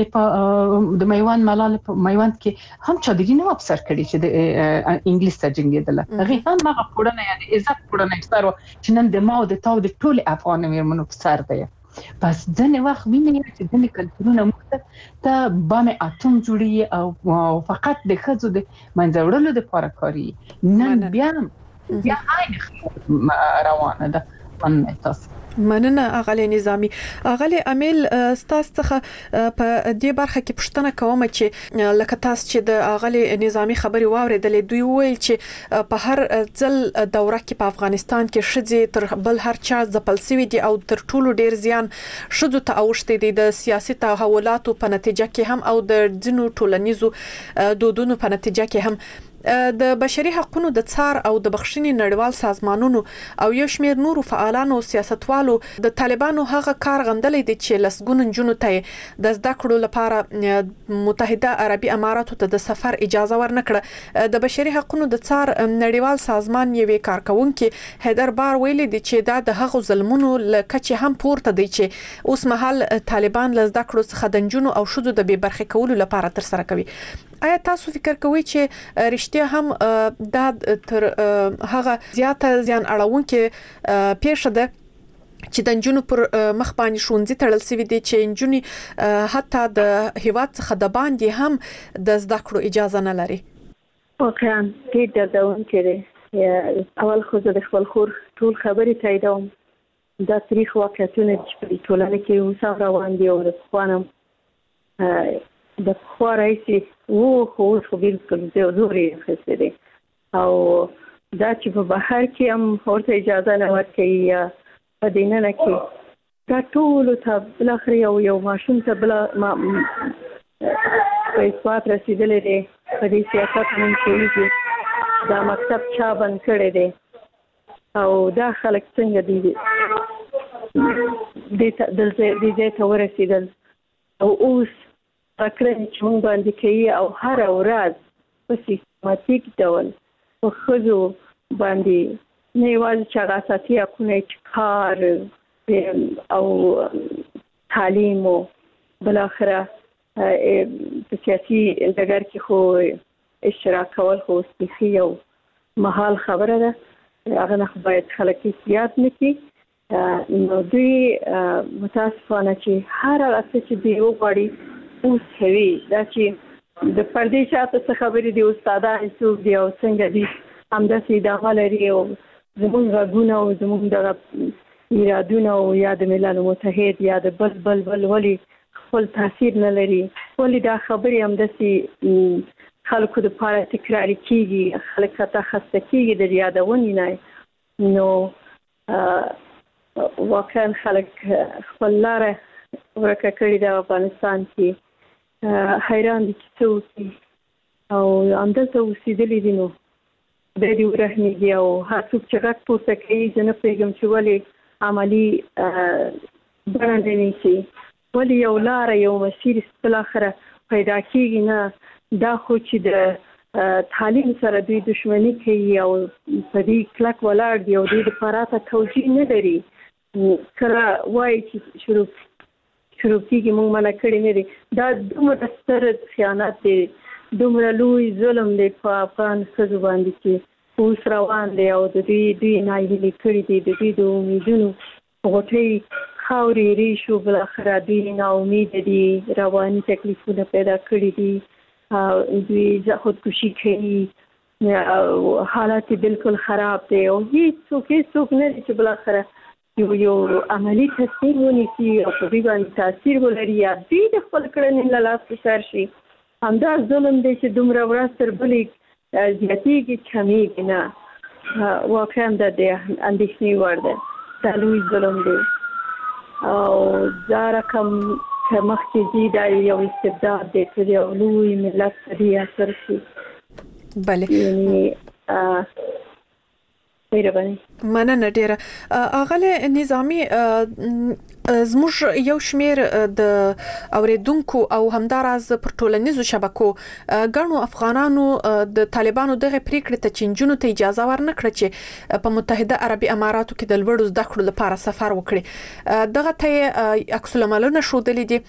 د میوان ملال په میوان کې هم چا دګینه افسر کړي چې د انګلیس ته جنگیدل هغه هم هغه پړنه یعنی عزت پړنه ستاره چې نن د ماو د تاو د ټول افغان میرمنو سر دی بس ځنه وخت ویني چې د کلتورونو مختلف ته بام اتم جوړي او فقط د خځو د منځوړلو د لپاره کاری نن بیا عین روانه ده من تاسو مننه اغلی نظامی اغلی امیل ستاسو څخه په دې برخه کې پوښتنه کوم چې لکه تاسو چې د اغلی نظامی خبري واوریدلې دوی ویل چې په هر ځل دوره کې په افغانستان کې شذې تر بل هر چا ځپل سوي دي او تر ټولو ډیر زیان شذو ته اوښتي دي د سیاسي تحولاتو په نتیجه کې هم او د ځینو ټولنیزو دودونو په نتیجه کې هم د بشري حقوقو د څار او د بخښنې نړیوال سازمانونو او یو شمېر نورو فعالانو او سیاستوالو د طالبانو هغه کار غندلې دي چې لسګون جنونو ته د زده کړو لپاره متحده عربي اماراتو ته د سفر اجازه ورنکړه د بشري حقوقو د څار نړیوال سازمان یوې کارکونکو حیدر بار ویلي دي چې دا د هغو ظلمونو لکه هم پورته دی چې اوس مهال طالبان لزده کړو څخه د جنونو او شذو د بې برخې کولو لپاره تر سره کوي آیا تاسو فکر کوئ چې رښتیا هم دا تر هغه زیاته زیان اړونکې پیښه ده چې د جنونو پر مخ باندې شونځي تړل سوي دي چې جنونی حتی د هیواد څخه د باندې هم د زده کړو اجازه نه لري واقعا ډېر دردونکې دی اول خو زه د خپل خور ټول خبرې تاییدوم دا تاریخ واقعیتونه چې په ټولنه کې اوس روان دي او د خوانم د خو راځي خو بالکل ضروري خسته دي او دا چې په بهر کې هم ورته اجازه نه ورکړي په دینه کې دا ټول ته بل اخر یو ماشوم ته بل په اثبات رسیدلې دي په دې سیاست من کې دا مکتب چا بند کړی دی او دا خلک څنګه دي د دې ته ورسیدل او اوس اکرن چې مونږ باندې کوي او هر ورځ په سیستماتیک ډول په خځو باندې نه یوازې چې هغه اساسي حقونه کار او تعلیم او بالاخره په سیاسي ډګر کې خو اشتراک کول خو سپیخي او محال خبره ده. هغه نه باید خلک احتیاط نکړي. نو دوی متاسفانه چې هر هغه چې دوی وغواړي اوس کوي. دا چې د پردې شاته څه خبرې دي استادان څوک دي او څنګه دي همداسې ادامه لري او زموږ غږونه او زموږ دغه ایرادونه او یا د ملل متحد یا د بل ولې خپل تاثیر نه لري. ولې دا خبرې همداسې خلکو د پاره تکرار کیږي، خلک ته خسته کیږي د یادونې نه. نو واقعا خلک خپل لاره ورکه کړې د افغانستان کې حیران دي چې څه وکړي او همدلته اوسېدلي دي. نو خدای دې ورحمېږي او هر څوک چې غږ پورته کوي زه نه پوهېږم چې ولې عملي بڼه نه نیسي، ولې یو لاره یو مسیر بالاخره پیدا کېږي نه. دا خو چې د تعلیم سره دوی دشمني کوي او په دې کلک ولاړ دي او دوی د پراته توجیه نه لري. کله وایي چې شروع کېږي موږ منع کړي نه دي. دا دومره ستر خیانت دی، دومره لوی ظلم دی په افغان ښځو باندې چې اوس روان دی او د دوی ناهیلي کړي دي. د دوی د امیدونو غوټۍ خاورې ریشو بالاخره دوی ناامیده دي، رواني تکلیفونه پیدا کړي دي، دوی خودکشي کوي، حالات بالکل خراب دی او هیڅوک نه دي چې بالاخره یو عملی تصمیم ونیسي او په دوی باندې تاثیر ولري یا دوی د خپل کړنې له لاسه سر شي. همدا ظلم دی چې دومره ورځ تر بلې زیاتېږي کمیږي نه. واقعا دا د اندېښنې وړ دی. دا لوی ظلم دی او دا رقم که مخکې ځي دا یو استبداد دی چې یو لوی ملت په دې اثر شي. بله مننه ډیره. اغله نظامی زموږ یو شمیر د اوریدونکو او همداراز پر ټولنیزو شبکو غنو افغانانو د طالبانو دغه پریکړه ته چنجونو ته اجازه ورنکړه چې په متحده عربي اماراتو کې د لوړو زده کړو لپاره سفر وکړي. دغه ته عکس العملونه شودلې دي.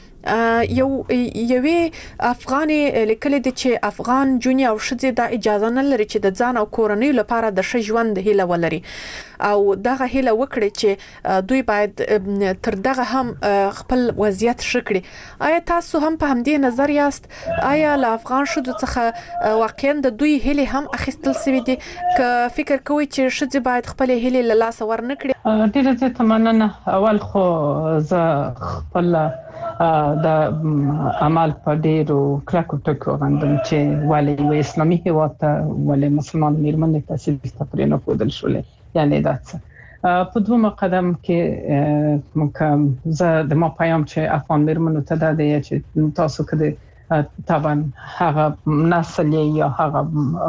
یوې افغاني لیکل دي چې افغان جونی او شذې د اجازه نه لري چې د ځان او کورنۍ لپاره د ښه ژوند هیله ولري او دغه هیله وکړي چې دوی باید تر دغه هم خپل وضعیت شکړي. آیا تاسو هم په همدې نظر یاست؟ آیا له افغان شذو څخه واقعا د دوی هیله هم اخیستل سوي دي که فکر کوي چې شذې باید خپل هیله له لاس ورنکړي؟ ډیره زه مننه. اول خو زه خپل د عمل په ډیرو کلکو ټکو غندم چې ولې و اسلامي هیواد ته ولې مسلمان میرمنې ته سیاسي تفرینه کودل شولې. یعنی دا څه په دوه قدم کې ممکن زه د ما پیام چې افغان میرمنو ته دا دی چې تاسو کده طبعا هغه نسل یا هغه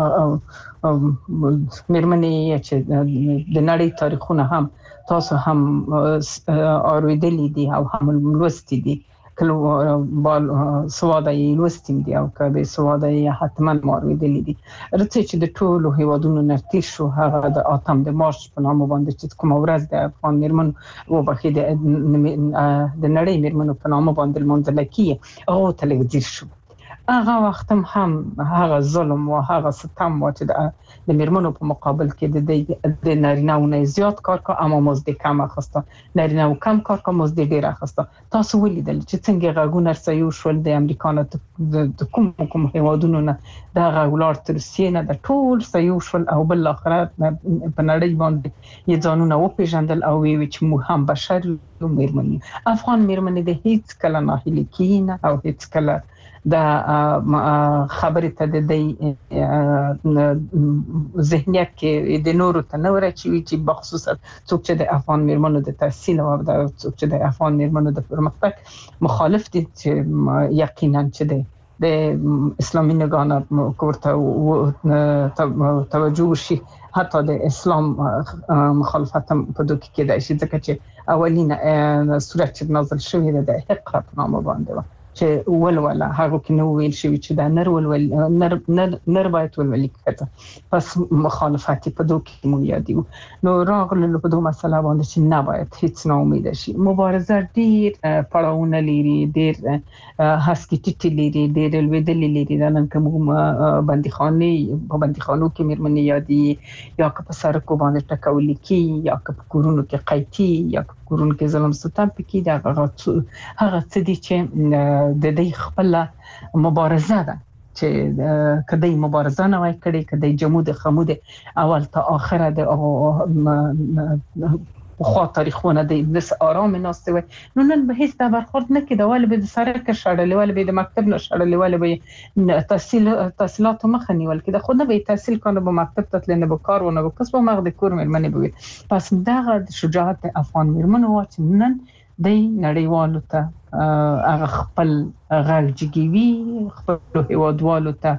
میرمنې چې د نړۍ تاریخونه هم تاسو هم اوریدلي دي او هم لوستي دي. کله سواده یې لوستیم دي او که به سواده یې حتما اوریدلي دي. راځي چې د ټولو هیوادونو نرتیر شو هغه د اتم د مارچ په نامه باندې چې کوم ورځ د افغان میرمن او بخې د نړۍ میرمنو په نامه باندې منځل کیه او تلګزیر شو. هغه وخت هم هغه ظلم او هغه ستم چې د میرمنو په مقابل کې د نارینه‌و زیات کار کا اما مزد کم اخسته، نارینه‌و کم کار کا مزد ډیر اخسته. تاسو ولیدل چې څنګه غاګونه رسېو شول د امریکا نه د کوم هیوادونو نه دا غاګولار تر روسیې نه د ټول سېو شول او بل اخر په نړۍ باندې یې ځانونه و پیژندل او وی چې موږ هم بشر یو میرمنې. افغان میرمنې د هیڅ کله ناهیلي کینه او هیڅ کله دا خبرې ته د ذهنیت کې د نورو ته نور چې بخصوصا څوک چې د افغان میرمنو د تحصیل او د څوک چې د افغان میرمنو د پرمختګ مخالف دي چې یقینا چې د اسلامي نگاه ورته توجه وشي. حتی د اسلام مخالفت هم په دوی کې د شي ځکه چې اولینه سورت چې نازل شوې ده د اقرا په نامه باندې چې ولوله هغه کې نو ویل شوی چې دا نر باید ولولي کړه پس مخالفت په دوه کې مو یادیو نو راغله په دوه مسله باندې چې نه باید هیڅ نه امید شي مبارزه ډیر پړاوونه لري ډیر هسکټی لري ډیر لویدلې لري دا نن کوم بنديخانه کې مېرمنې یادي یا په سرکو باندې ټکول کی یا په کورونو کې قیتی یا کورونو کې ظلم ستم پکې دا هغه څه دي چې د دې خپل مبارزه ده چې کدی مبارزه نه وای کړي کدی جمود خمود اول تا اخره د خو تاریخونه د آرام ناسته وي نو نن به هیڅ دا برخورد نه کیده ول به د سرک شړلې ول به د مکتب نه شړلې ول به تحصیلات مخه نیول کیده خو نه به تحصیل کنه به مکتب ته تلنه به کار ونه به کسب مغد کور مېرمنې به پس دغه شجاعت افغان مېرمنو واچ نن د نړیوالو ته هغه خپل غږیږي خپل هیوادوالو ته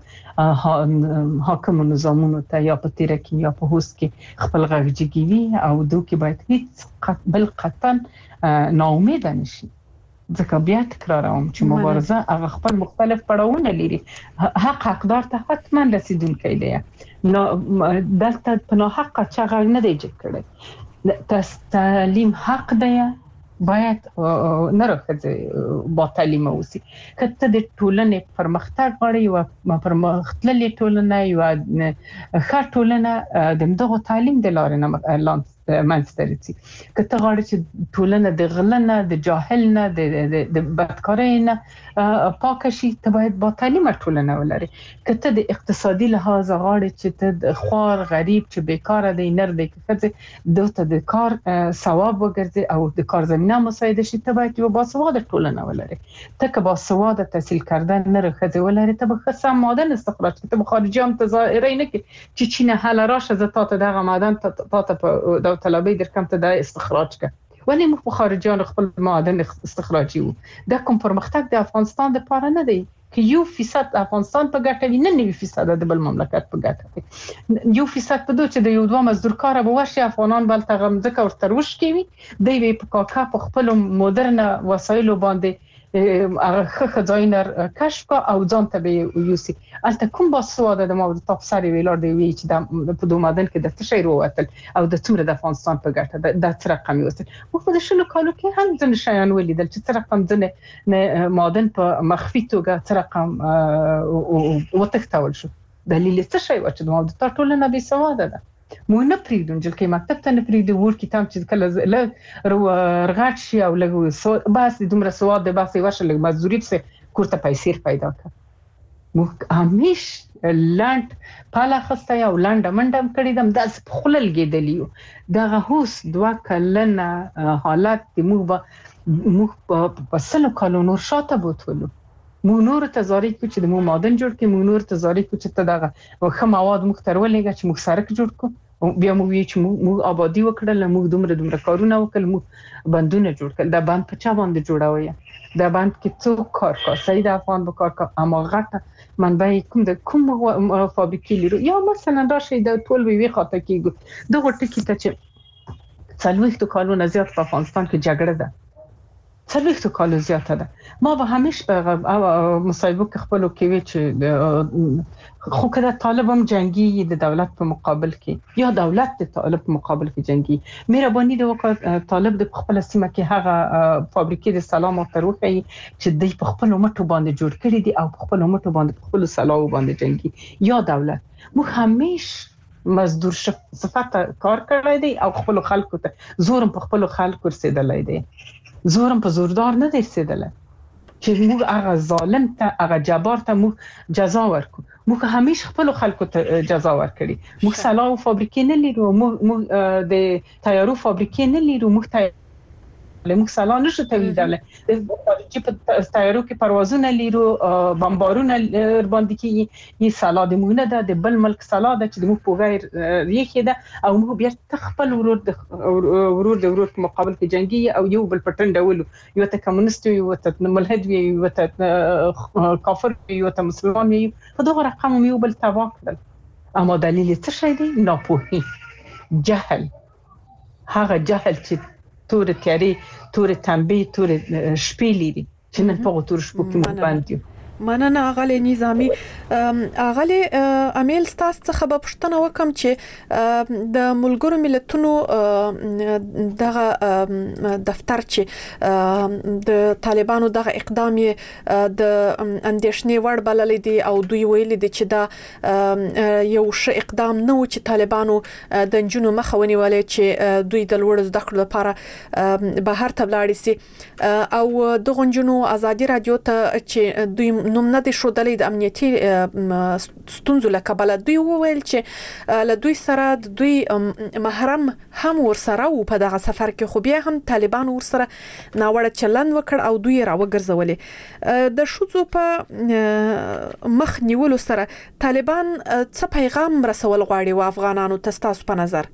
حاکم نظامونو ته یا په تیر کې یا په هوس کې خپل غږیږي او دوی کې باید هیڅ بل قطن ناامید نشي ځکه بیا تکراروم چې مبارزه هغه خپل مختلف پړاوونه لري حقدار ته حتما رسیدونکي دی نو دلته په نو حق چا غږ نه دی کړی تعلیم حق دی باید نه راځي با تعلیم اوسي کته د ټولنې پرمختګ غواړي او پرمختللې ټولنه یو ښه ټولنه د دغه تعلیم د لارې نه منځتري کته غواړي چې ټولنه د غلنه د جاهلنه د بدکارۍ نه پاک شي ته باید با تعلیم ټولنه ولري کته د اقتصادي لحاظ غواړي چې ته خوار غریب چې بیکاره دی نر دی کته دوته د کار ثواب وګرځي او د کار زمينه مساعده شي ته باید یو باسواده ټولنه ولري ته که باسواده تحصیل کردن نه راخذ ولري ته به خصه معدن استخراج ته خارجي هم تظاهرای نه چې چین حل راشه زتا ته دغه معدن ته طلبي در کم ته د استخراج ک ولی مخ خارجيان خپل معدن استخراجي وو د کوم پرمختګ د افغانستان د پاره نه دی که 1% افغانستان په ګټه وي نه 9% د بل مملکت په ګټه وي 1% په دوه چې د یو دوه مزدور کار به وشي افغانان بل ته غمزه او تروش کوي دی په کاکا په خپل مدرن وسایل باندې هغه خزاینر کشف او ځان ته به یوسي الته کوم باسواده د موضوع تفسیر ویلار دی وی چې د په دوه مدن کې د تشیر ووتل او د څومره د افغانستان په ګټه د څه رقم یوسي او په شلو کالو کې هم ځنه شیان ولیدل چې څه رقم ځنه مادن په مخفي توګه څه رقم وتښتول شو دلیل څه شی و چې د موضوع ټولنه به سواده ده مو نه پریدون چې کې مکتب ته نه پریدو ور کتاب چې کله رغات شي او لګو بس دومره سواد د باسي ورشه لګ مزدوري څه کوړه پیسې پیدا کړ مو همیش لاند پالا خسته یو لاند منډم کړی دم د خپل لګیدلیو دغه هوس دوا کلنه حالت مو په سلو کالو نور شاته بوتلو مو نور تزاری کو چې د مو مادن جوړ کې مو نور تزاری کو چې ته دغه وخه مواد مخترولېږي چې مو سرک جوړ کو بیا مو وی چې مو آبادی وکړل مو دومره کارونه وکړل مو بندونه جوړ کړل دا بند په چا باندې جوړاوي دا بند کې څو کار سید افغان به کار اما غټه منبع کوم فابریکې لري یا مثلا راشي د ټول وی خاطر کې دغه ټکی ته چې څلويختو کالونه زیات په افغانستان کې جګړه ده څلويختو کالو زیاته ده ما به همیشه په مصايبو کې خپل کې وی چې خو کله طالب هم جنگي د دولت په مقابل کې یا دولت د طالب په مقابل کې جنگي مهرباني د وکړه طالب د خپل سیمه کې هغه فابریکې د سلام او تروخي چې د خپل مټو باندې جوړ کړي دي او خپل مټو باندې خپل سلام باندې جنگي یا دولت مو همیشه مزدور صفات کار کړی دی او خپل خلکو ته زورم په خپل خلکو رسیدلای دی زورم په زوردار نه رسیدل چې موږ هغه ظالم ته هغه جبار ته موږ جزا ورکو موږ همیشه خپل خلکو ته جزا ورکړي موږ سلاو فابریکې نه لرو موږ د تیارو فابریکې نه لرو موږ موږ سلا نشو تولیدول چې په تیارو کې پروازونه لرو بمبارونه باندې کې یې سلا د موږ نه ده د بل ملک سلا ده چې موږ په غیر ریخه ده او موږ بیا تخپل ورور د مقابل کې جنگي او یو بل پټن ډول یو ته کمونست یو ته ملحد یو ته کافر یو ته مسلمان یو په دغه رقم یو بل تبا کړل اما دلیل څه شي دی ناپوهي جهل هغه جهل چې تور تیاری تور تنبیه تور شپې لري چې نن په غوتور شپو کې مونږ باندې مننه اغلی نظامی. اغلی امیل ستاسو څخه به پوښتنه وکم چې د ملګرو ملتونو دغه دفتر چې د طالبانو دغه اقدام د اندېښنې وړ بلل دي او دوی ویل دي چې دا یو ښه اقدام نه و چې طالبانو د جنونو مخه ونیولې چې دوی د لوړ زده کړو لپاره بهر ته ولاړ شي او د غونجونو ازادي رادیو ته چې دوی نوم نه دي شودلې د امنیتي ستونزو له کبله دوی وویل چې له دوی سره د دوی محرم هم ورسره او په دغه سفر کې خو بیا هم طالبان ورسره ناوړه چلند وکړ او دوی راوګرځولې. د شوزو په مخ نیولو سره طالبان څه پیغام رسول غواړي و افغانانو ته تاسو په نظر؟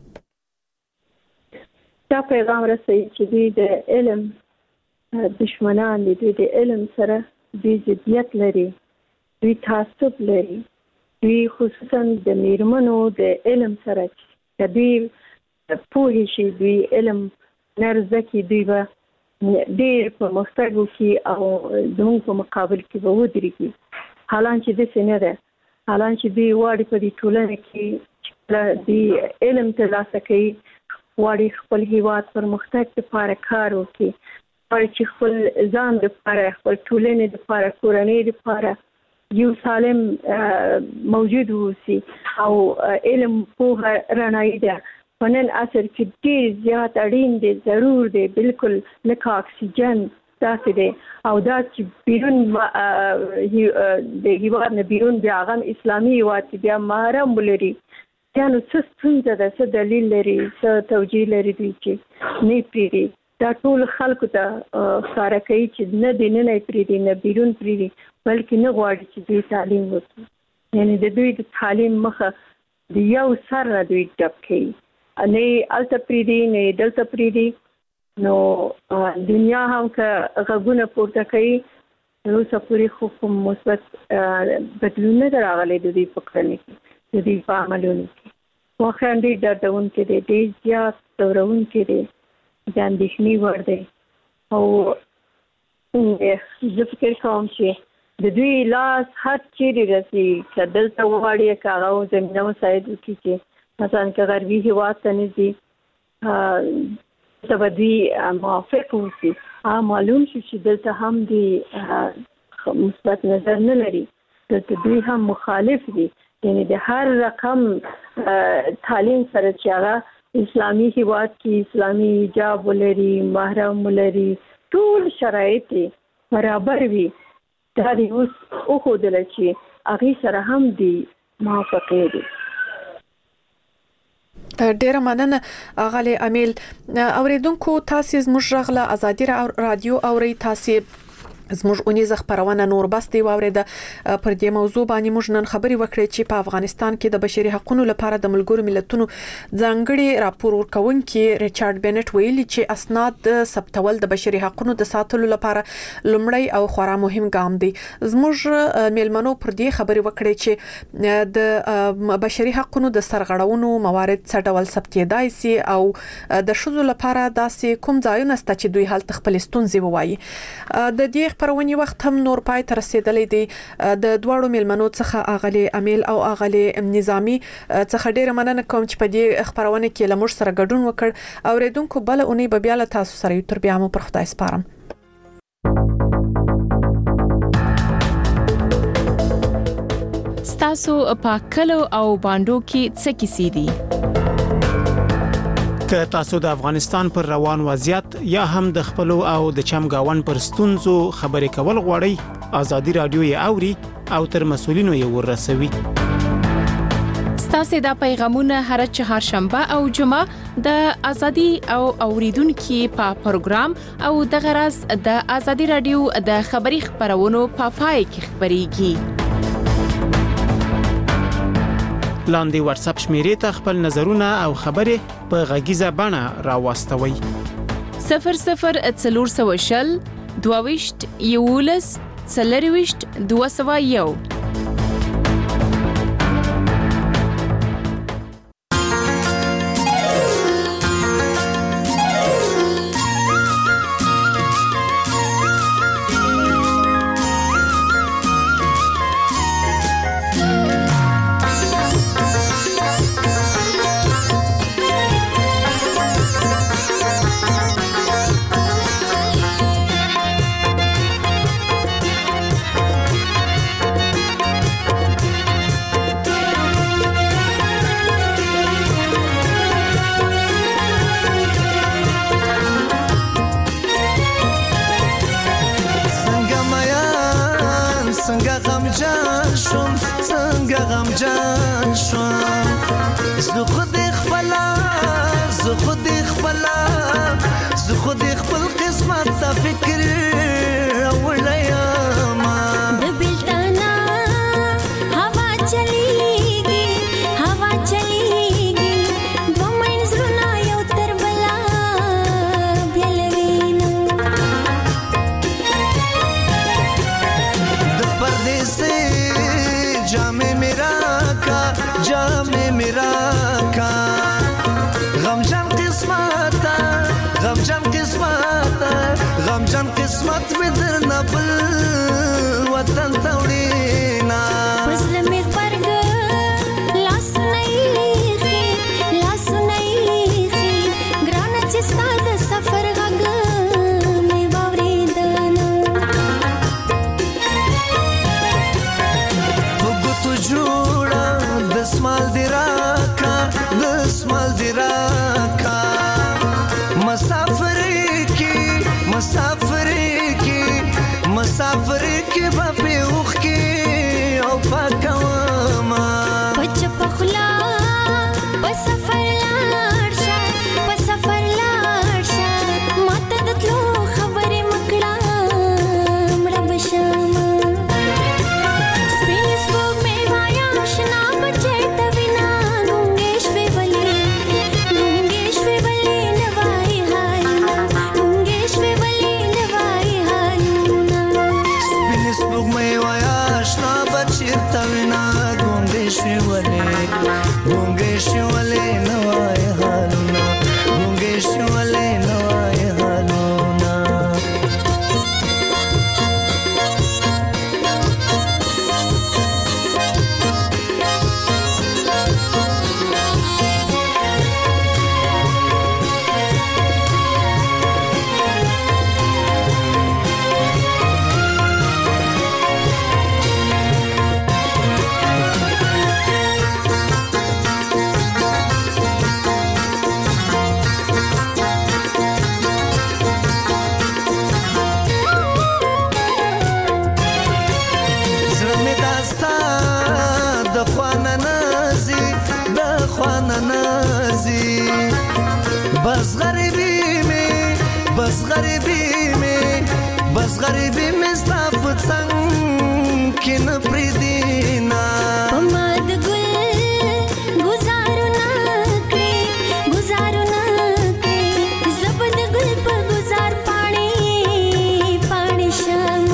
دا پیغام رسوي چې دوی د علم دشمنان دي، دوی د علم سره دوی ضدیت لري، دوی تعصب لري، دوی خصوصا د میرمنو د علم سره چې دوی پوهې شي دوی علم نرزه کې دوی به ډېر په مستقبل کې او زموږ په مقابل کې به ودرېږي. حالان چې داسې نه ده، حالان چې دوی واړي په دې ټولنه کې دوی علم ترلاسه کوي، واړي خپل هیواد پرمختګ لپاره کار وکړي، چې خپل ځان لپاره، خپل ټولنې لپاره، کورنۍ لپاره یو سالم موجود اوسي او علم پوهه رڼایي ده په نن عصر کې ډېر زیات اړین دی، ضرور دی، بالکل لکه اکسیجن داسې دی. او دا چې بیرون د هیواد نه بیرون بیا هغه اسلامي هیواد چې بیا محرم ولري بیا نو څه ستونزه ده، څه دلیل لري، څه توجیه لري دوی چې نه پرېږدي. دا ټول خلکو ته ښکاره کوي چې نه دی نه پرېږدي نه بیرون پرېږدي، بلکې نه غواړي چې دوی تعلیم وکړي. یعنې د دوی د تعلیم مخه د یو سر نه دوی ډب کوي، نه هلته پرېږدي نه دلته پرېږدي. نو دنیا هم که غږونه پورته کوي تر اوسه پورې خو کوم مثبت بدلون نه دی راغلی د دوی په کړنې کې، د دوی په عملونو کې. واقعا ډېر دردونکی دی، ډېر زیات ځورونکی دی، د اندېښنې وړ دی. او زه فکر کوم چې د دوی لاس هر چیرې رسي، که دلته وغواړي که هغه زمینه مساعد وکړي چې مثلا که غربي هېواد ته نه ځي ته به دوی موافق اوسي، هغه معلوم شي چې دلته هم دوی مثبت نظر نه لري، دلته دوی هم مخالف دي. یعنې د هر رقم تعلیم سره چې هغه اسلامي هیواد کې اسلامي حجاب ولري، محرم ولري، ټول شرایط برابر وي، دا دی اوس وښودله چې هغې سره هم دی موافقې دي. ډیره مننه اغلی امیل. اوریدونکو تاسو زموږ غږ له ازادي رادیو اوري، تاسو زموږ اونیزه خبرونه نور بس دی واورید. پر دې موضوع باندې موږ نن خبري وکړې چې په افغانستان کې د بشري حقوقو لپاره د ملګرو ملتونو ځانګړي راپور ورکونکي ریچارډ بنټ ویلي چې اسناد د ثبتول د بشري حقوقو د ساتلو لپاره لومړی او خورا مهم ګام دی. زموږ میلمنو پر دې خبري وکړې چې د بشري حقوقو د سرغړونو موارد څه ډول ثبتېدای سي او د شذو لپاره داسې کوم ځایونه ست چې دوی حالت خپل ستونزې ووایي. د دې خبرونې وخت هم نور پای ته رسیدلې دی. د دواړو میلمنو څخه اغلی امیل او اغلی نظامی څخه ډیره مننه کوم چې په دې خبرونه کې لمر سره ګډون وکړ. اوریدونکو بل اونۍ به بیا له تاسو سره تر بیا مو پر خدای سپارم. ستاسو په کلو او باندو کې څه کیسې دي؟ که تاسو د افغانستان پر روان وضعیت یا هم د خپل او د چمګاون پر ستونزو خبرې کول غواړئ، ازادي رادیو یې اوري او تر مسولینو یې ورسوي. ستاسو د پیغامونه هر چهارشنبه او جمعه د ازادي او اوریدونکو په پروګرام او د غرض د ازادي رادیو د خبري خبرونو په پای کې خبريږي. لاندې واتس اپ شمیرې ته خپل نظرونه او خبرې په غږیزه بڼه راوستوي. 0040 22 11 40 201. څنګه غمجن شوم څنګه غمجن شوم زه خود خپل قسمت ته فکر وړم د بلتانا هوا چلیږي دو منځونه یو تر بلا بلوینو د پردیسي جامې میرا کا غمجن قسمت می در نبل وطن توڑینا پسل می پرگ لاس نیخی گرانا چستا د سفر غگ می باوری دانا حب تو جوڑا دسمال دی راکا مسافر کی باپی اوخ کی او پاکواما پچ پخلا پسفر لارشا ماتا دتلو خبر مکڑا مڑا بشاما سپینس بوگ میں وایا شنا بچے تبینا گونگیش وی بلی نوائی حالنا سپوږ مې ویا شنا بچیر توینا ګونګې شولې نوای حالونه بس غریبی میں ستا پڅنګ کې نه پریدینا پماد ګل گزارو نکړي زبد ګل په گزار پانی شم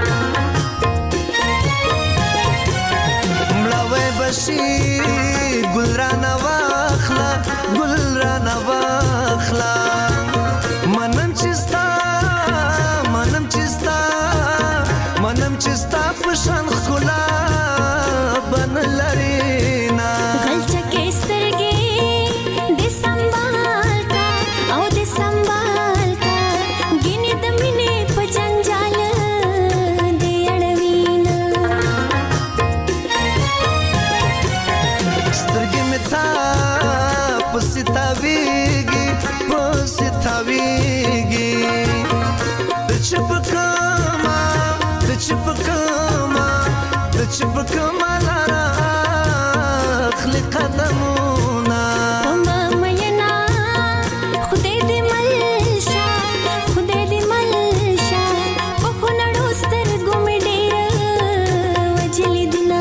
مړوي بشي ګل را نواخلا منم چستا پشان خلا بن لرینا غلچکه سترګې د سنبال کا ګینه د مینې په جنجال دی اړوینا سترګې مې تا پسیتاویږي د چپکما لارا اخلی قدمونا پما مینا خدای دې ملشا په خونړو سترګو مې ډېر وجلی دنا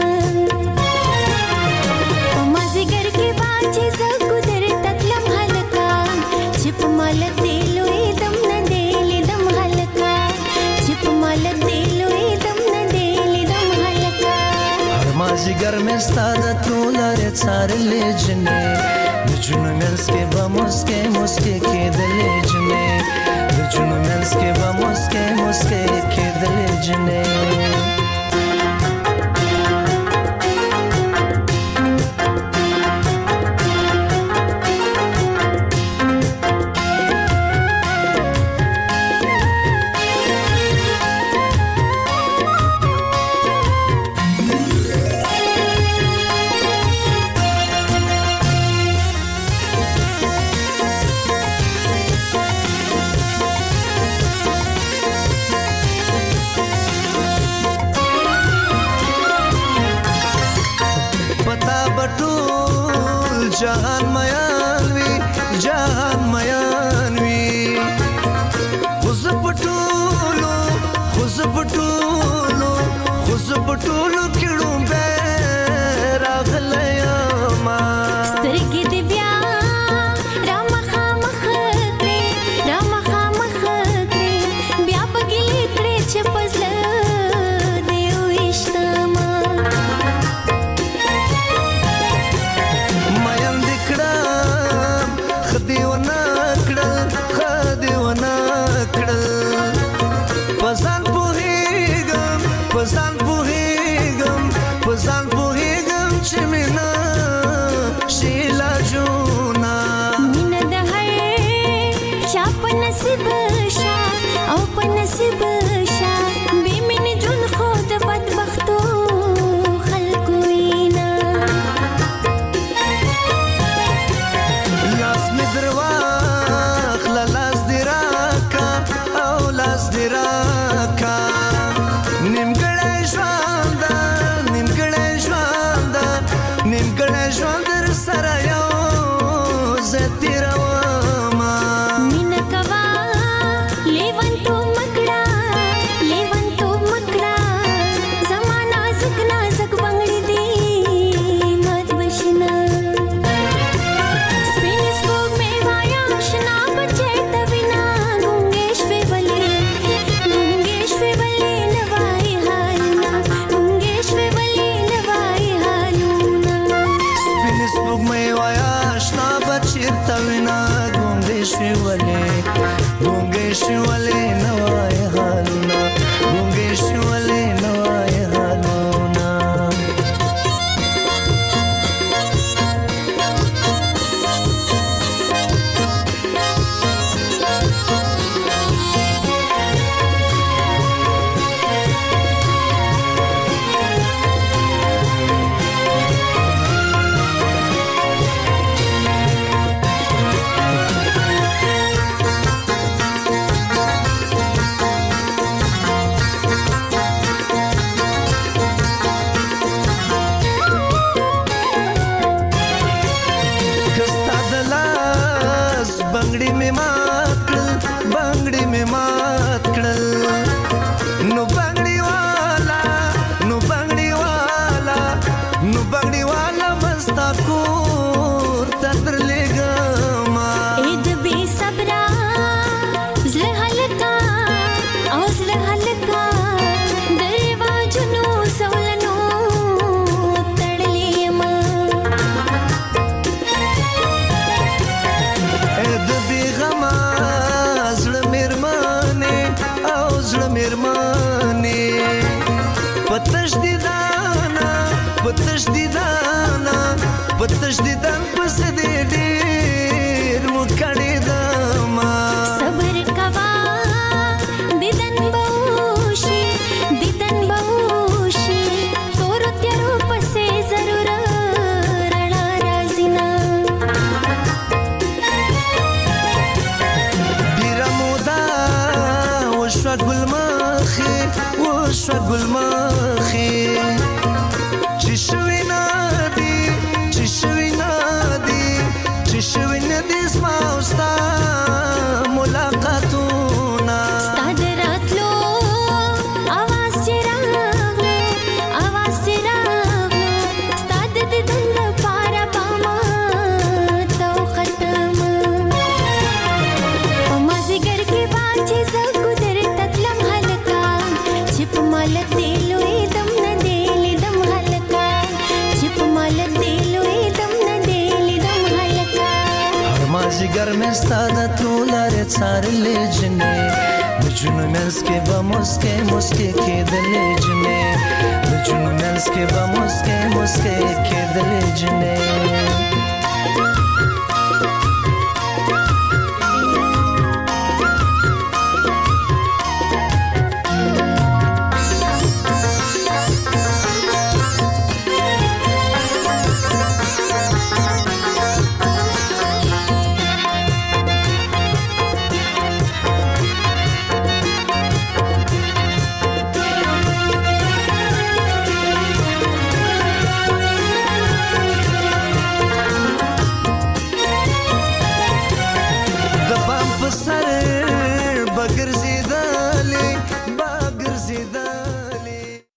پما زګر کې باچې زګو در تکلم هلکا چپ مال دې لوی دم نه دې لیدم هلکا چپ مال دې لوی دم نه دې لیدم هلکا مازیګر مې ستاده ټولاره څارلې جنې د جنو منځ کې به مسکې کېدلې جنې د جنو منځ کې به مسکې کېدلې جنې جهان میان وی جهان میان وی خوز پټولو کړو به راغلی ما سترګې دې بیا را مخامخ کړې بیا پګلې کړې چې پزله دې وښتما میان دې کړم خدي ونه کړل پسان پوهیږم چې مینا شیلا جونا مینا د هر چا په نصیب شا او په نصیب شا بې مینې ژوند خو د بدبختو خلکو وینا لاس مې درواخله لاس دې راکا او لاس دې راکا نیمګړی ژوند در سره یو زه تېرومه مینه کوه لیونتوب مکړه زما نازک بنګړي دي مات بشنه سپینې سپوږمۍ وایا شنه بچې ته وینا ګونګې شوې ولې نه وایي حالونه سپوږمۍ وایا شنه بچېرته وینا ګونګې شوې ولې نه وایي حالونه بنګړي مې مات کړل نو بنګړي والا مستا کور ته درلېږم اې د بې صبره زړه هلکه د رواجونو زولنو تړلې یم اې د بې غمه زړه مېرمنې پتشدیدان پسې دې ډېر وکړېدم صبر کوه دیدن به وشي تورو تیارو پسې ضرور رڼا راځي نه ډېره موده وشوه ګل مخې چې شوي نه دي زما او ستا ملاقاتونه ستا د راتلو اواز چې راغلو ستا د دیدن لپاره به ما ته وختمه په مازدیګر کې به چې زه ګودر ته تلم هلکه چې په مالت دې لوی دم نه دې لیدم هلکه چې په مالت دې لوی دم نه دې لیدم هلکه مازدیګر مې ستا د تلو لارې څارلې جنې د جنو منځ کې به مسکې کېدلې جنې